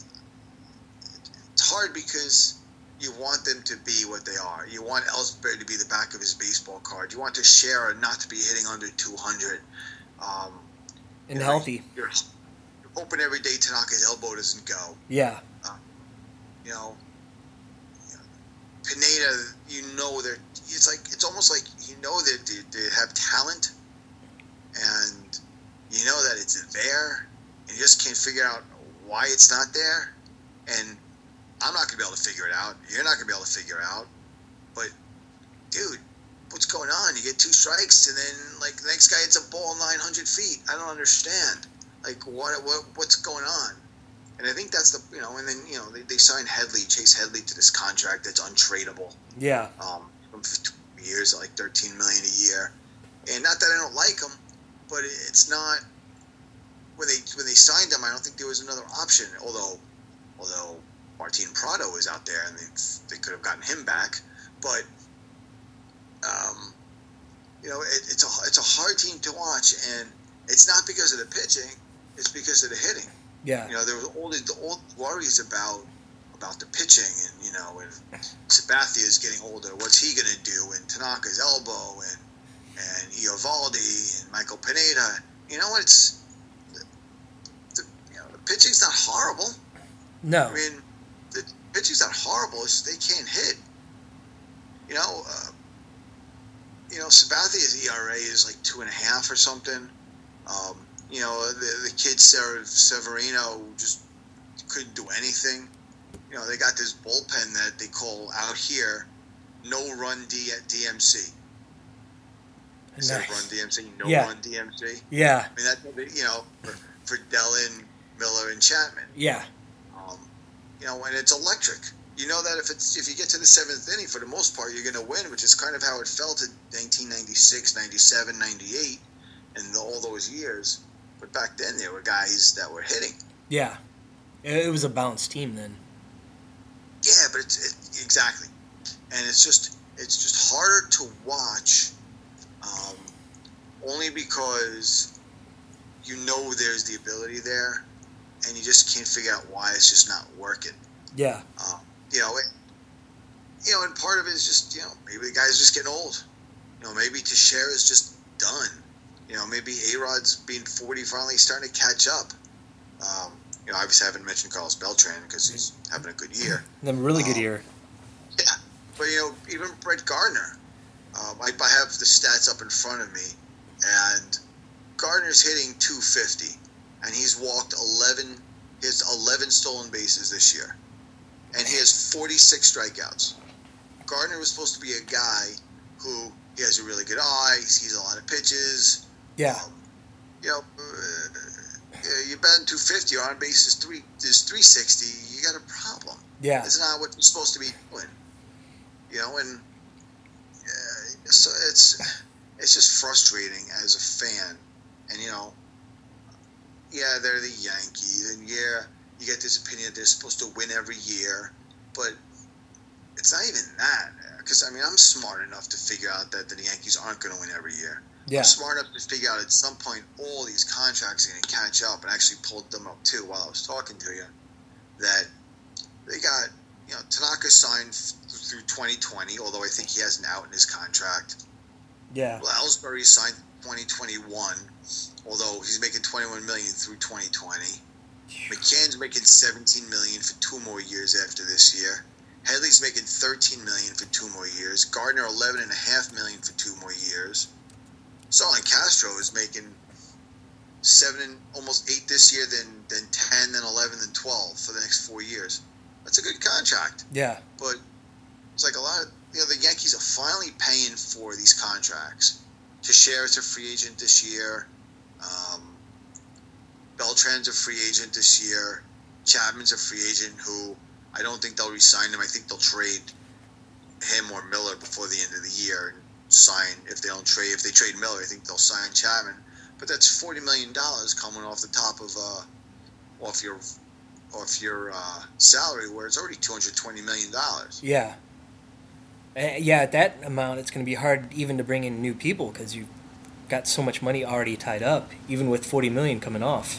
it's hard because you want them to be what they are. You want Ellsbury to be the back of his baseball card. You want Teixeira not to be hitting under two hundred. Um, and you know, healthy. You're, you're hoping every day Tanaka's elbow doesn't go. Yeah. Uh, you know, Pineda, you know they're. It's like it's almost like you know that they, they have talent, and you know that it's there, and you just can't figure out why it's not there, and I'm not going to be able to figure it out. You're not going to be able to figure it out. But, dude, what's going on? You get two strikes, and then, like, the next guy hits a ball nine hundred feet. I don't understand. Like, what, what what's going on? And I think that's the, you know, and then, you know, they, they signed Headley, Chase Headley, to this contract that's untradeable. Yeah. Um, from two years at, like, thirteen million dollars a year. And not that I don't like him, but it's not, when they when they signed him, I don't think there was another option, although, although, Martin Prado was out there, and they, they could have gotten him back. But, um, you know, it, it's a it's a hard team to watch, and it's not because of the pitching; it's because of the hitting. Yeah. You know, there was all the, the old worries about about the pitching, and you know, and Sabathia is getting older. What's he going to do? And Tanaka's elbow, and and Eovaldi, and Michael Pineda. You know, it's the, the you know the pitching's not horrible. No. I mean, the pitching's not horrible. It's they can't hit. You know, uh, you know, Sabathia's E R A is like two and a half or something, Um, you know, the, the kid Ser- Severino just couldn't do anything. You know, they got this bullpen that they call out here no run D- DMC. Instead Nice. of run D M C, no Yeah. run D M C. Yeah. I mean, that's, you know, for, for Dellin, Miller, and Chapman. Yeah. Um, you know, and it's electric. You know that if it's if you get to the seventh inning, for the most part, you're going to win, which is kind of how it felt in nineteen ninety-six, ninety-seven, ninety-eight, and the, all those years. But back then, there were guys that were hitting. Yeah. It was a balanced team then. Yeah, but it's it, exactly, and it's just it's just harder to watch, um, only because you know there's the ability there, and you just can't figure out why it's just not working. Yeah. Um, you know, it, you know, and part of it is just, you know, maybe the guy's just getting old. You know, maybe Teixeira's just done. You know, maybe A-Rod's being forty finally starting to catch up. Um, you know, obviously I haven't mentioned Carlos Beltran because he's having a good year. A really good um, year. Yeah, but, you know, even Brett Gardner. Um, I, I have the stats up in front of me, and Gardner's hitting two fifty, and he's walked eleven, he has eleven stolen bases this year. And he has forty-six strikeouts. Gardner was supposed to be a guy who he has a really good eye, he sees a lot of pitches. Yeah. Um, you know, uh, you're batting two fifty, your on base is three is three sixty. You got a problem. Yeah. That's not what you're supposed to be doing. You know, and uh, so it's it's just frustrating as a fan. And you know, yeah, they're the Yankees, and yeah, you get this opinion that they're supposed to win every year, but it's not even that. Because, I mean, I'm smart enough to figure out that the Yankees aren't going to win every year. Yeah. I'm smart enough to figure out at some point all these contracts are going to catch up, and actually pulled them up, too, while I was talking to you, that they got, you know, Tanaka signed f- through twenty twenty, although I think he has an out in his contract. Yeah. Well, Ellsbury signed twenty twenty-one, although he's making twenty-one million dollars through twenty twenty. McCann's making seventeen million dollars for two more years after this year. Headley's making thirteen million dollars for two more years. Gardner eleven point five million dollars for two more years. Starlin Castro is making seven, almost eight this year, then then ten, then eleven, then twelve for the next four years. That's a good contract. Yeah. But it's like a lot of, you know, the Yankees are finally paying for these contracts. Teixeira's a free agent this year. Um, Beltran's a free agent this year. Chapman's a free agent who I don't think they'll re-sign him. I think they'll trade him or Miller before the end of the year and sign. If they don't trade, if they trade Miller, I think they'll sign Chapman. But that's forty million dollars coming off the top of uh, off your off your uh, salary, where it's already two hundred twenty million dollars. Yeah. Uh, yeah, at that amount, it's going to be hard even to bring in new people because you've got so much money already tied up, even with forty million dollars coming off.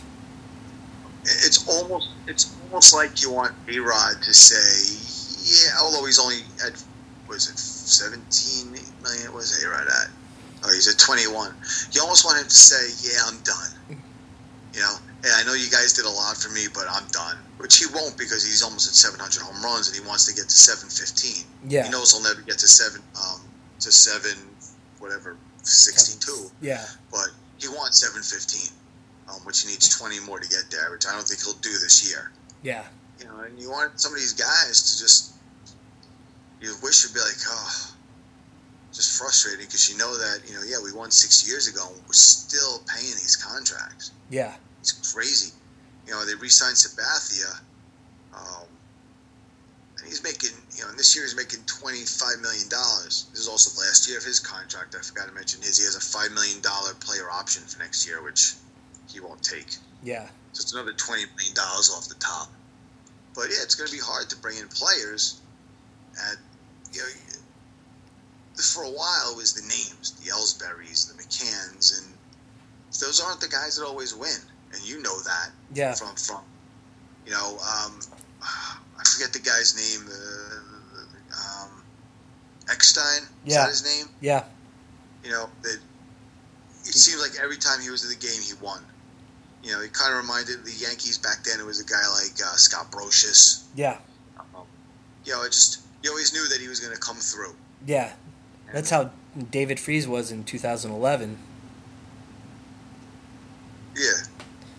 It's almost it's almost like you want A-Rod to say, yeah, although he's only at, was it seventeen million? What was A-Rod at? Oh, he's at twenty-one. You almost want him to say, yeah, I'm done. You know, hey, I know you guys did a lot for me, but I'm done. Which he won't, because he's almost at seven hundred home runs, and he wants to get to seven fifteen. Yeah. He knows he'll never get to seven, um, to seven, whatever, sixty-two. Yeah. But he wants seven fifteen, um, which he needs twenty more to get there, which I don't think he'll do this year. Yeah. You know, and you want some of these guys to just, you wish you'd be like, oh, just frustrating, because you know that, you know, yeah, we won six years ago, and we're still paying these contracts. Yeah. It's crazy. You know, they re-signed Sabathia, um, and he's making, you know, and this year he's making twenty-five million dollars. This is also the last year of his contract. I forgot to mention his. He has a five million dollars player option for next year, which he won't take. Yeah. So it's another twenty million dollars off the top. But yeah, it's going to be hard to bring in players at, you know, for a while it was the names, the Ellsburys, the McCanns, and those aren't the guys that always win. And you know that. Yeah. From, from you know, um, I forget the guy's name, uh, um, Eckstein, is yeah. that his name? Yeah. You know, that it seemed like every time he was in the game, he won. You know, he kind of reminded the Yankees back then. It was a guy like uh, Scott Brocious. Yeah. Um, you know, it just, you always knew that he was going to come through. Yeah. That's how David Freese was in two thousand eleven.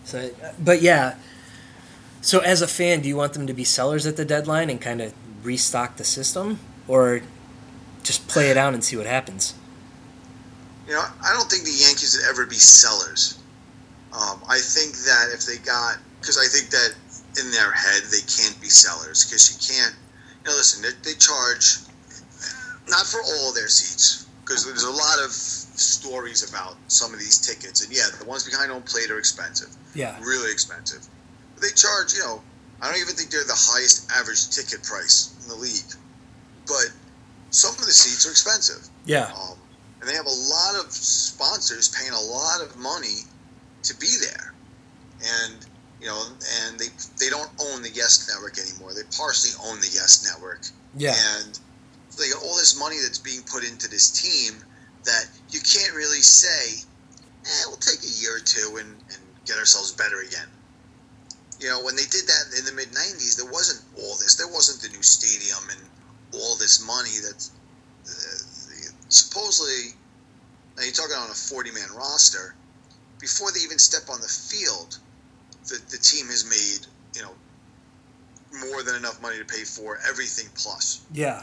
So, but yeah. So as a fan, do you want them to be sellers at the deadline and kind of restock the system, or just play it out and see what happens? You know, I don't think the Yankees would ever be sellers. Um, I think that if they got, because I think that in their head they can't be sellers, because you can't. You know, listen, they, they charge not for all of their seats, because there's a lot of stories about some of these tickets, and yeah, the ones behind home plate are expensive. Yeah, really expensive. But they charge, you know, I don't even think they're the highest average ticket price in the league, but some of the seats are expensive. Yeah. Um, and they have a lot of sponsors paying a lot of money to be there. And, you know, and they they don't own the Yes Network anymore. They partially own the Yes Network. Yeah. And they got all this money that's being put into this team that you can't really say, eh, we'll take a year or two and, and get ourselves better again. You know, when they did that in the mid nineties, there wasn't all this. There wasn't the new stadium and all this money that's uh, supposedly, now you're talking on a forty-man roster, before they even step on the field, the, the team has made, you know, more than enough money to pay for everything plus. Yeah.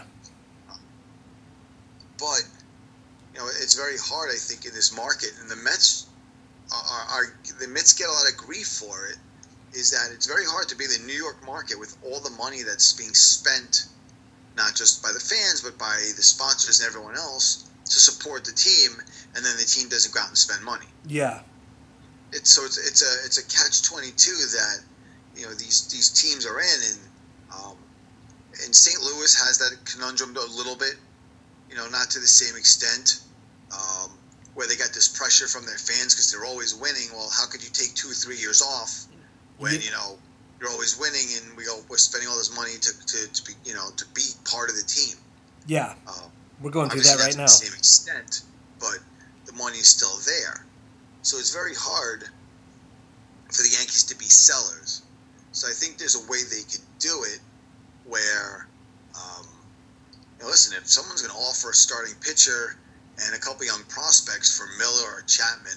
But, you know, it's very hard, I think, in this market, and the Mets are, are the Mets get a lot of grief for it, is that it's very hard to be the New York market with all the money that's being spent, not just by the fans, but by the sponsors and everyone else, to support the team, and then the team doesn't go out and spend money. Yeah. It's so it's it's a it's a catch twenty-two that, you know, these these teams are in, and um, and Saint Louis has that conundrum a little bit, you know, not to the same extent, um, where they got this pressure from their fans because they're always winning. Well, how could you take two or three years off when, you know, you're always winning, and we go, we're spending all this money to, to, to be, you know, to be part of the team. Yeah. Um, We're going through that right now. To the same extent, but the money is still there. So it's very hard for the Yankees to be sellers. So I think there's a way they could do it where, um, you know, listen, if someone's going to offer a starting pitcher and a couple young prospects for Miller or Chapman,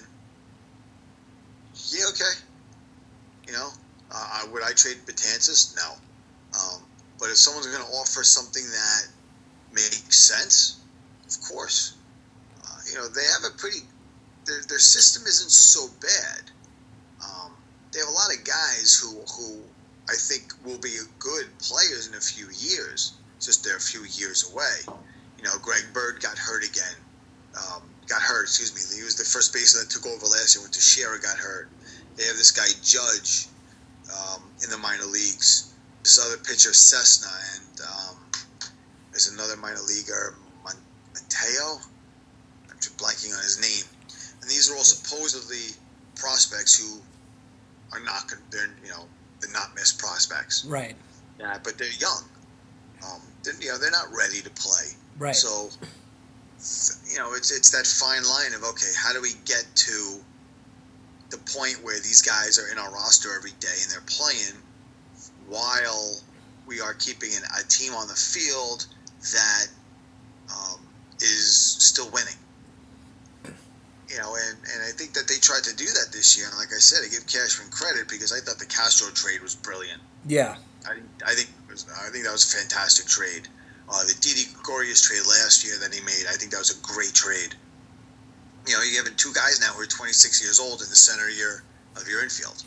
yeah, okay. You know, uh, would I trade Betances? No. Um, but if someone's going to offer something that makes sense, of course. Uh, you know, they have a pretty, their, their system isn't so bad. Um, they have a lot of guys who, who I think will be good players in a few years. It's just they're a few years away. You know, Greg Bird got hurt again. Um, got hurt, excuse me. He was the first baseman that took over last year when Teixeira got hurt. They have this guy, Judge, um, in the minor leagues. This other pitcher, Cessna, and um, there's another minor leaguer, Mateo. I'm just blanking on his name. And these are all supposedly prospects who are not, they're, you know, they're not missed prospects. Right. Yeah, but they're young. Um, they're, you know, they're not ready to play. Right. So, you know, it's it's that fine line of, okay, how do we get to the point where these guys are in our roster every day and they're playing while we are keeping an, a team on the field that um, is still winning. You know, and, and I think that they tried to do that this year. And like I said, I give Cashman credit because I thought the Castro trade was brilliant. Yeah. I, I think it was, I think that was a fantastic trade. Uh, the Didi Gregorius trade last year that he made, I think that was a great trade. You know, you're having two guys now who are twenty-six years old in the center of your, of your infield.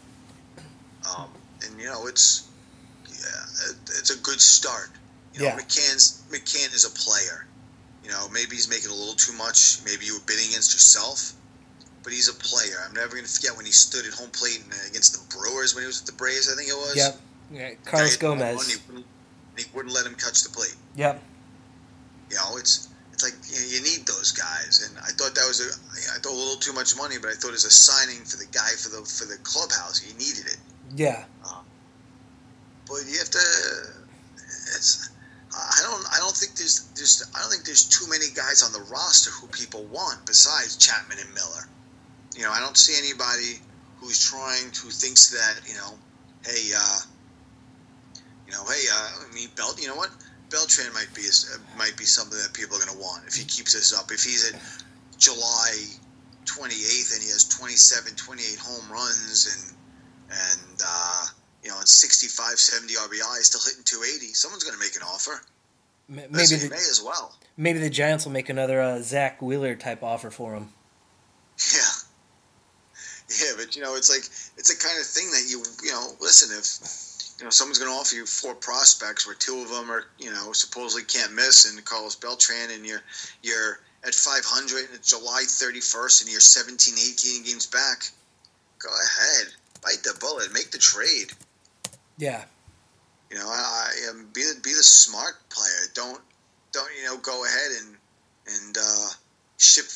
Um, and, you know, it's yeah, it, it's a good start. You know, yeah. McCann's, McCann is a player. You know, maybe he's making a little too much. Maybe you were bidding against yourself. But he's a player. I'm never going to forget when he stood at home plate against the Brewers when he was with the Braves, I think it was. Yep. Yeah, Carlos Gomez. He wouldn't, he wouldn't let him touch the plate. Yep. You know, it's it's like you, know, you need those guys, and I thought that was a I thought a little too much money, but I thought it was a signing for the guy for the for the clubhouse. He needed it. Yeah. Um, but you have to. It's. I don't. I don't think there's. There's. I don't think there's too many guys on the roster who people want besides Chapman and Miller. You know, I don't see anybody who's trying who thinks that you know, hey, uh, you know, hey, uh, I mean, Belt. You know what? Beltran might be uh, might be something that people are going to want if he keeps this up. If he's at July twenty-eighth and he has twenty-seven, twenty-eight home runs and and uh, you know, and sixty-five, seventy R B Is, still hitting two eighty, someone's going to make an offer. Maybe the, may as well. Maybe the Giants will make another uh, Zach Wheeler type offer for him. Yeah. Yeah, but, you know, it's like, it's a kind of thing that you, you know, listen, if, you know, someone's going to offer you four prospects where two of them are, you know, supposedly can't miss, and Carlos Beltran, and you're, you're at five hundred, and it's July thirty-first, and you're seventeen, eighteen games back, go ahead, bite the bullet, make the trade. Yeah. You know, I, I um, be the, be the smart player. Don't, don't, you know, go ahead and, and, uh, ship,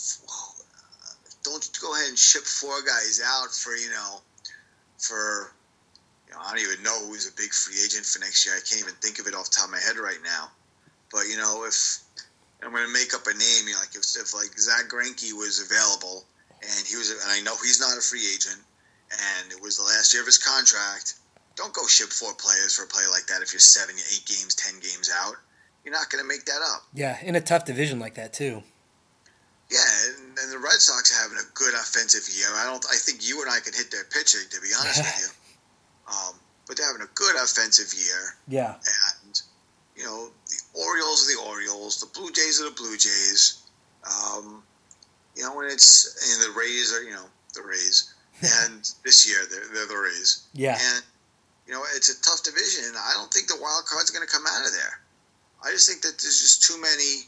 don't go ahead and ship four guys out for, you know, for, you know, I don't even know who's a big free agent for next year. I can't even think of it off the top of my head right now. But, you know, if I'm going to make up a name, you know, like if, if like Zach Greinke was available and he was, and I know he's not a free agent and it was the last year of his contract, don't go ship four players for a player like that if you're seven, eight games, ten games out. You're not going to make that up. Yeah, in a tough division like that too. Yeah, and, and the Red Sox are having a good offensive year. I don't. I think you and I can hit their pitching, to be honest with you. Um, but they're having a good offensive year. Yeah. And, you know, the Orioles are the Orioles. The Blue Jays are the Blue Jays. Um, you know, and it's and the Rays are, you know, the Rays. And this year they're they're the Rays. Yeah. And you know, it's a tough division. And I don't think the wild card's going to come out of there. I just think that there's just too many.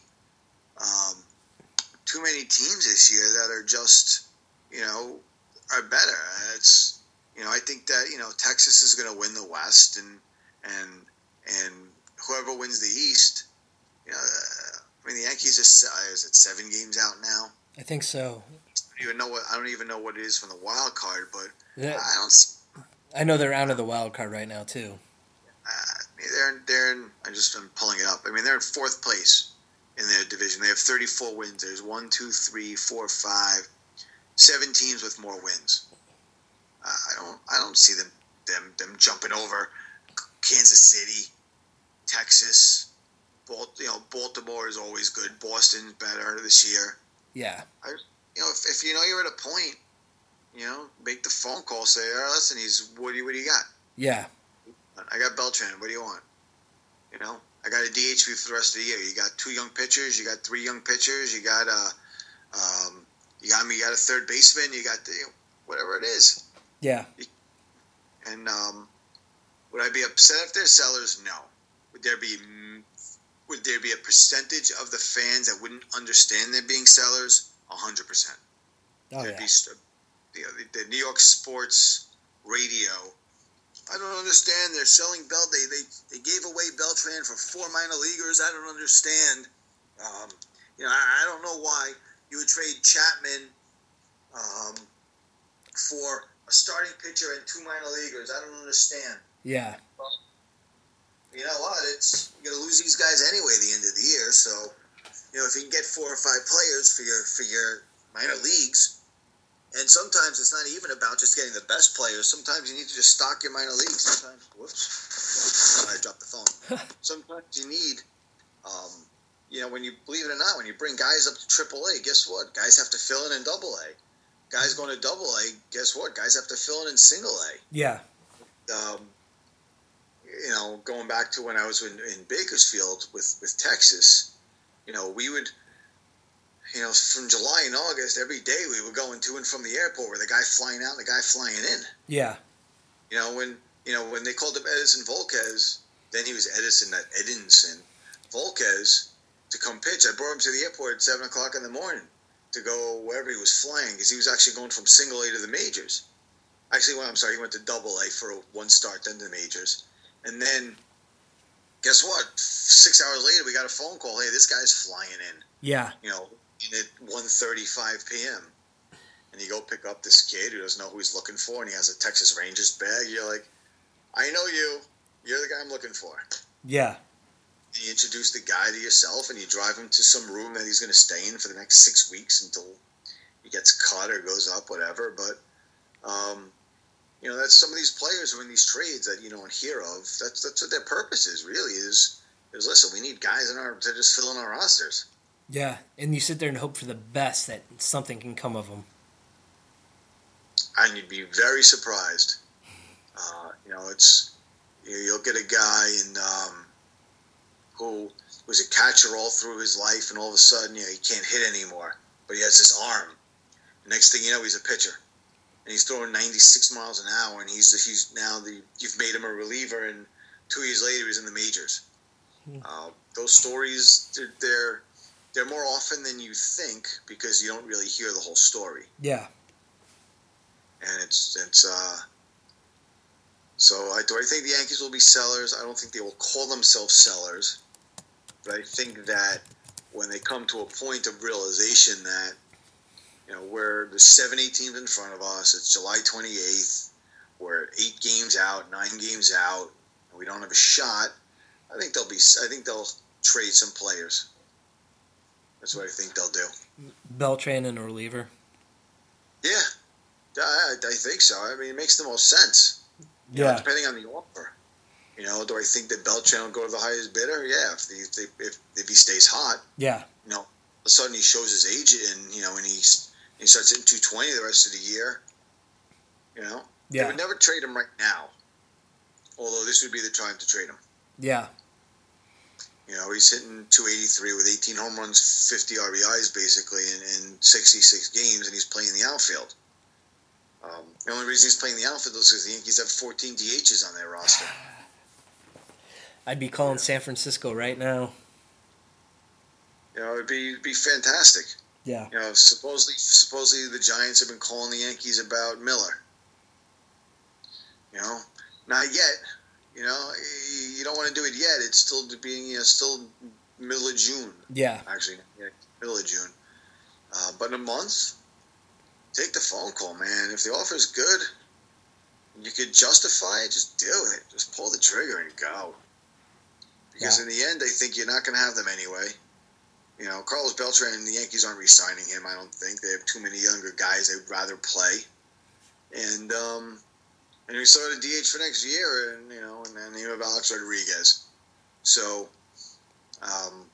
Um, too many teams this year that are just, you know, are better. It's, you know, I think that, you know, Texas is going to win the West, and and and whoever wins the East, you know, uh, I mean, the Yankees are, uh, is it seven games out now? I think so. I don't even know what I don't even know what it is from the wild card, but yeah. I don't. See, I know they're out of the wild card right now too. Uh, they're they're in, I just I'm pulling it up. I mean, they're in fourth place in their division. They have thirty-four wins. There's one, two, three, four, five, seven teams with more wins. Uh, I don't, I don't see them, them, them jumping over Kansas City, Texas. Bal- you know, Baltimore is always good. Boston's better this year. Yeah. I, you know, if, if you know you're at a point, you know, make the phone call. Say, all right, listen, he's what do you, what do you got? Yeah. I got Beltran. What do you want? You know. I got a D H for the rest of the year. You got two young pitchers. You got three young pitchers. You got a, um, you got me. You got a third baseman. You got the, whatever it is. Yeah. And um, would I be upset if they're sellers? No. Would there be would there be a percentage of the fans that wouldn't understand they're being sellers? A hundred percent. Oh yeah. Be, you know, the, the New York sports radio. I don't understand. They're selling Bel. They, they they gave away Beltran for four minor leaguers. I don't understand. Um, you know, I, I don't know why you would trade Chapman um, for a starting pitcher and two minor leaguers. I don't understand. Yeah. Well, you know what? It's you're gonna lose these guys anyway at the end of the year. So, you know, if you can get four or five players for your for your minor leagues. And sometimes it's not even about just getting the best players. Sometimes you need to just stock your minor leagues. Sometimes, whoops, I dropped the phone. Sometimes you need, um, you know, when you, believe it or not, when you bring guys up to triple A, guess what? Guys have to fill in in double A. Guys going to double A, guess what? Guys have to fill in in single A. Yeah. Um, you know, going back to when I was in, in Bakersfield with, with Texas, you know, we would... You know, from July and August, every day we were going to and from the airport where the guy flying out and the guy flying in. Yeah. You know, when you know when they called him Edison Volquez, then he was Edison, not Edinson. Volquez, to come pitch. I brought him to the airport at seven o'clock in the morning to go wherever he was flying because he was actually going from single A to the majors. Actually, well, I'm sorry, he went to double A for one start, then the majors. And then, guess what? Six hours later, we got a phone call. Hey, this guy's flying in. Yeah. You know, at one thirty-five p.m. and you go pick up this kid who doesn't know who he's looking for, and he has a Texas Rangers bag. You're like, I know you. You're the guy I'm looking for. Yeah. And you introduce the guy to yourself, and you drive him to some room that he's going to stay in for the next six weeks until he gets cut or goes up, whatever. But, um, you know, that's some of these players who are in these trades that you don't hear of. That's that's what their purpose is, really, is, is listen, we need guys in our to just fill in our rosters. Yeah, and you sit there and hope for the best that something can come of them. and you'd be very surprised. Uh, you know, it's you, you'll get a guy in um, who was a catcher all through his life, and all of a sudden, you know, he can't hit anymore, but he has this arm. The next thing you know, he's a pitcher, and he's throwing ninety-six miles an hour, and he's he's now the you've made him a reliever, and two years later, he's in the majors. Hmm. Uh, those stories, they're, they're they're more often than you think because you don't really hear the whole story. Yeah. And it's it's uh. So I, do I think the Yankees will be sellers? I don't think they will call themselves sellers. But I think that when they come to a point of realization that, you know, we're the seven, eight teams in front of us, it's July twenty-eighth, we're eight games out, nine games out, and we don't have a shot, I think they'll be, I think they'll trade some players. That's what I think they'll do. Beltran and a reliever? Yeah, I, I think so. I mean, it makes the most sense. You yeah. know, depending on the offer. You know, do I think that Beltran will go to the highest bidder? Yeah, if, he, if if he stays hot. Yeah. You know, all of a sudden he shows his age, and you know, and he's he starts hitting two twenty the rest of the year. You know, yeah. They would never trade him right now. Although this would be the time to trade him. Yeah. You know, he's hitting two eighty-three with eighteen home runs, fifty R B Is basically in, in sixty-six games, and he's playing the outfield. Um, the only reason he's playing the outfield is because the Yankees have fourteen D Hs on their roster. I'd be calling San Francisco right now. You know, it'd be be fantastic. Yeah. You know, supposedly supposedly the Giants have been calling the Yankees about Miller. You know, not yet. You know, you don't want to do it yet. It's still being, you know, still middle of June. Yeah. Actually, yeah, middle of June. Uh, but in a month, take the phone call, man. If the offer's good, you could justify it, just do it. Just pull the trigger and go. Because yeah. in the end, I think you're not going to have them anyway. You know, Carlos Beltran and the Yankees aren't re-signing him, I don't think. They have too many younger guys they'd rather play. And um, and we started D H for next year, and, you know, and then you have Alex Rodriguez. So, um,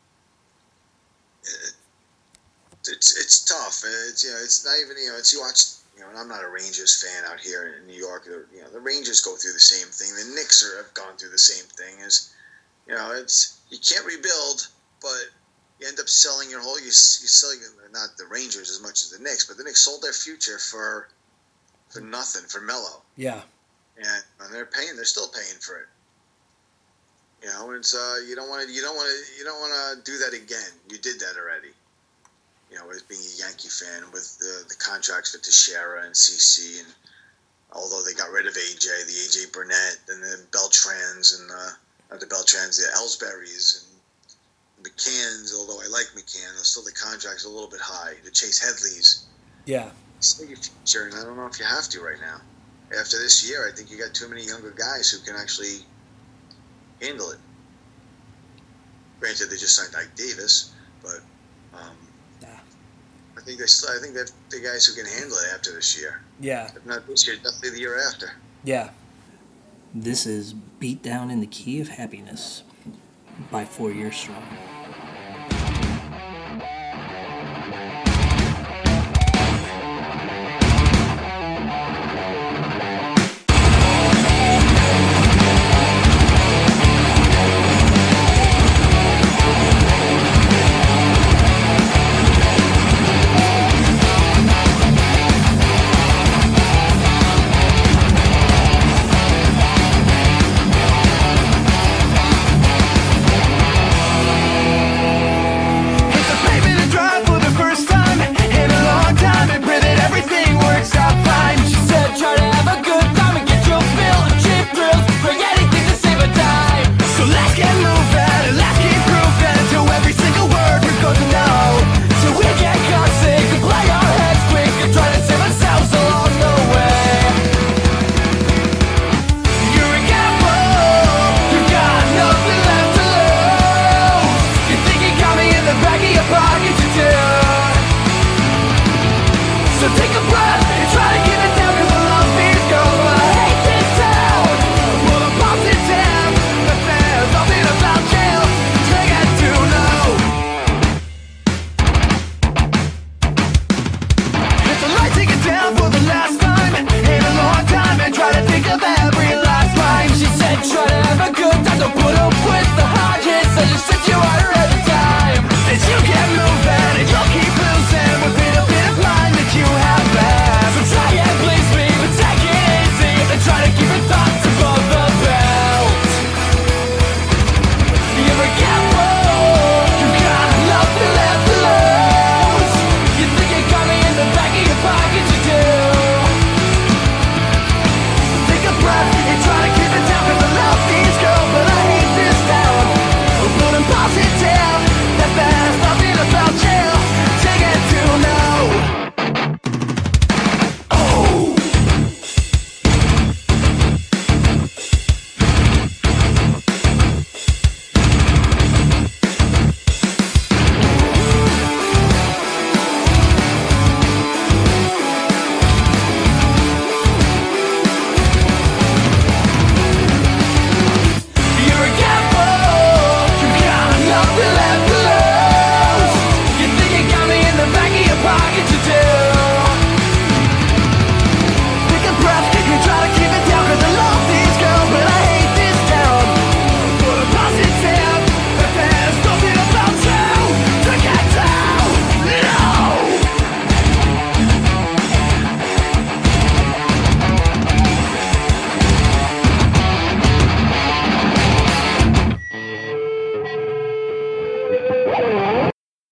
it, it's it's tough. It's, you know, it's not even, you know, it's, you watch, you know, and I'm not a Rangers fan out here in New York. You know, the Rangers go through the same thing. The Knicks are, have gone through the same thing. Is You know, it's you can't rebuild, but you end up selling your whole. You you selling not the Rangers as much as the Knicks, but the Knicks sold their future for for nothing for Melo. Yeah, and, and they're paying. They're still paying for it. You know, it's uh, you don't want to. You don't want to. You don't want to do that again. You did that already. You know, as being a Yankee fan with the the contracts for Teixeira and C C, and although they got rid of A J, the A J Burnett, and the Beltrans and. Uh, Not the Beltrans, the Ellsburys and McCanns, although I like McCann, still the contract's a little bit high. The Chase Headleys. Yeah. Still your future, and I don't know if you have to right now. After this year, I think you got too many younger guys who can actually handle it. Granted, they just signed Ike Davis, but um, yeah. I think they still, I think that the guys who can handle it after this year. Yeah. If not this year, definitely the year after. Yeah. This is Beat Down in the Key of Happiness by Four Years Strong.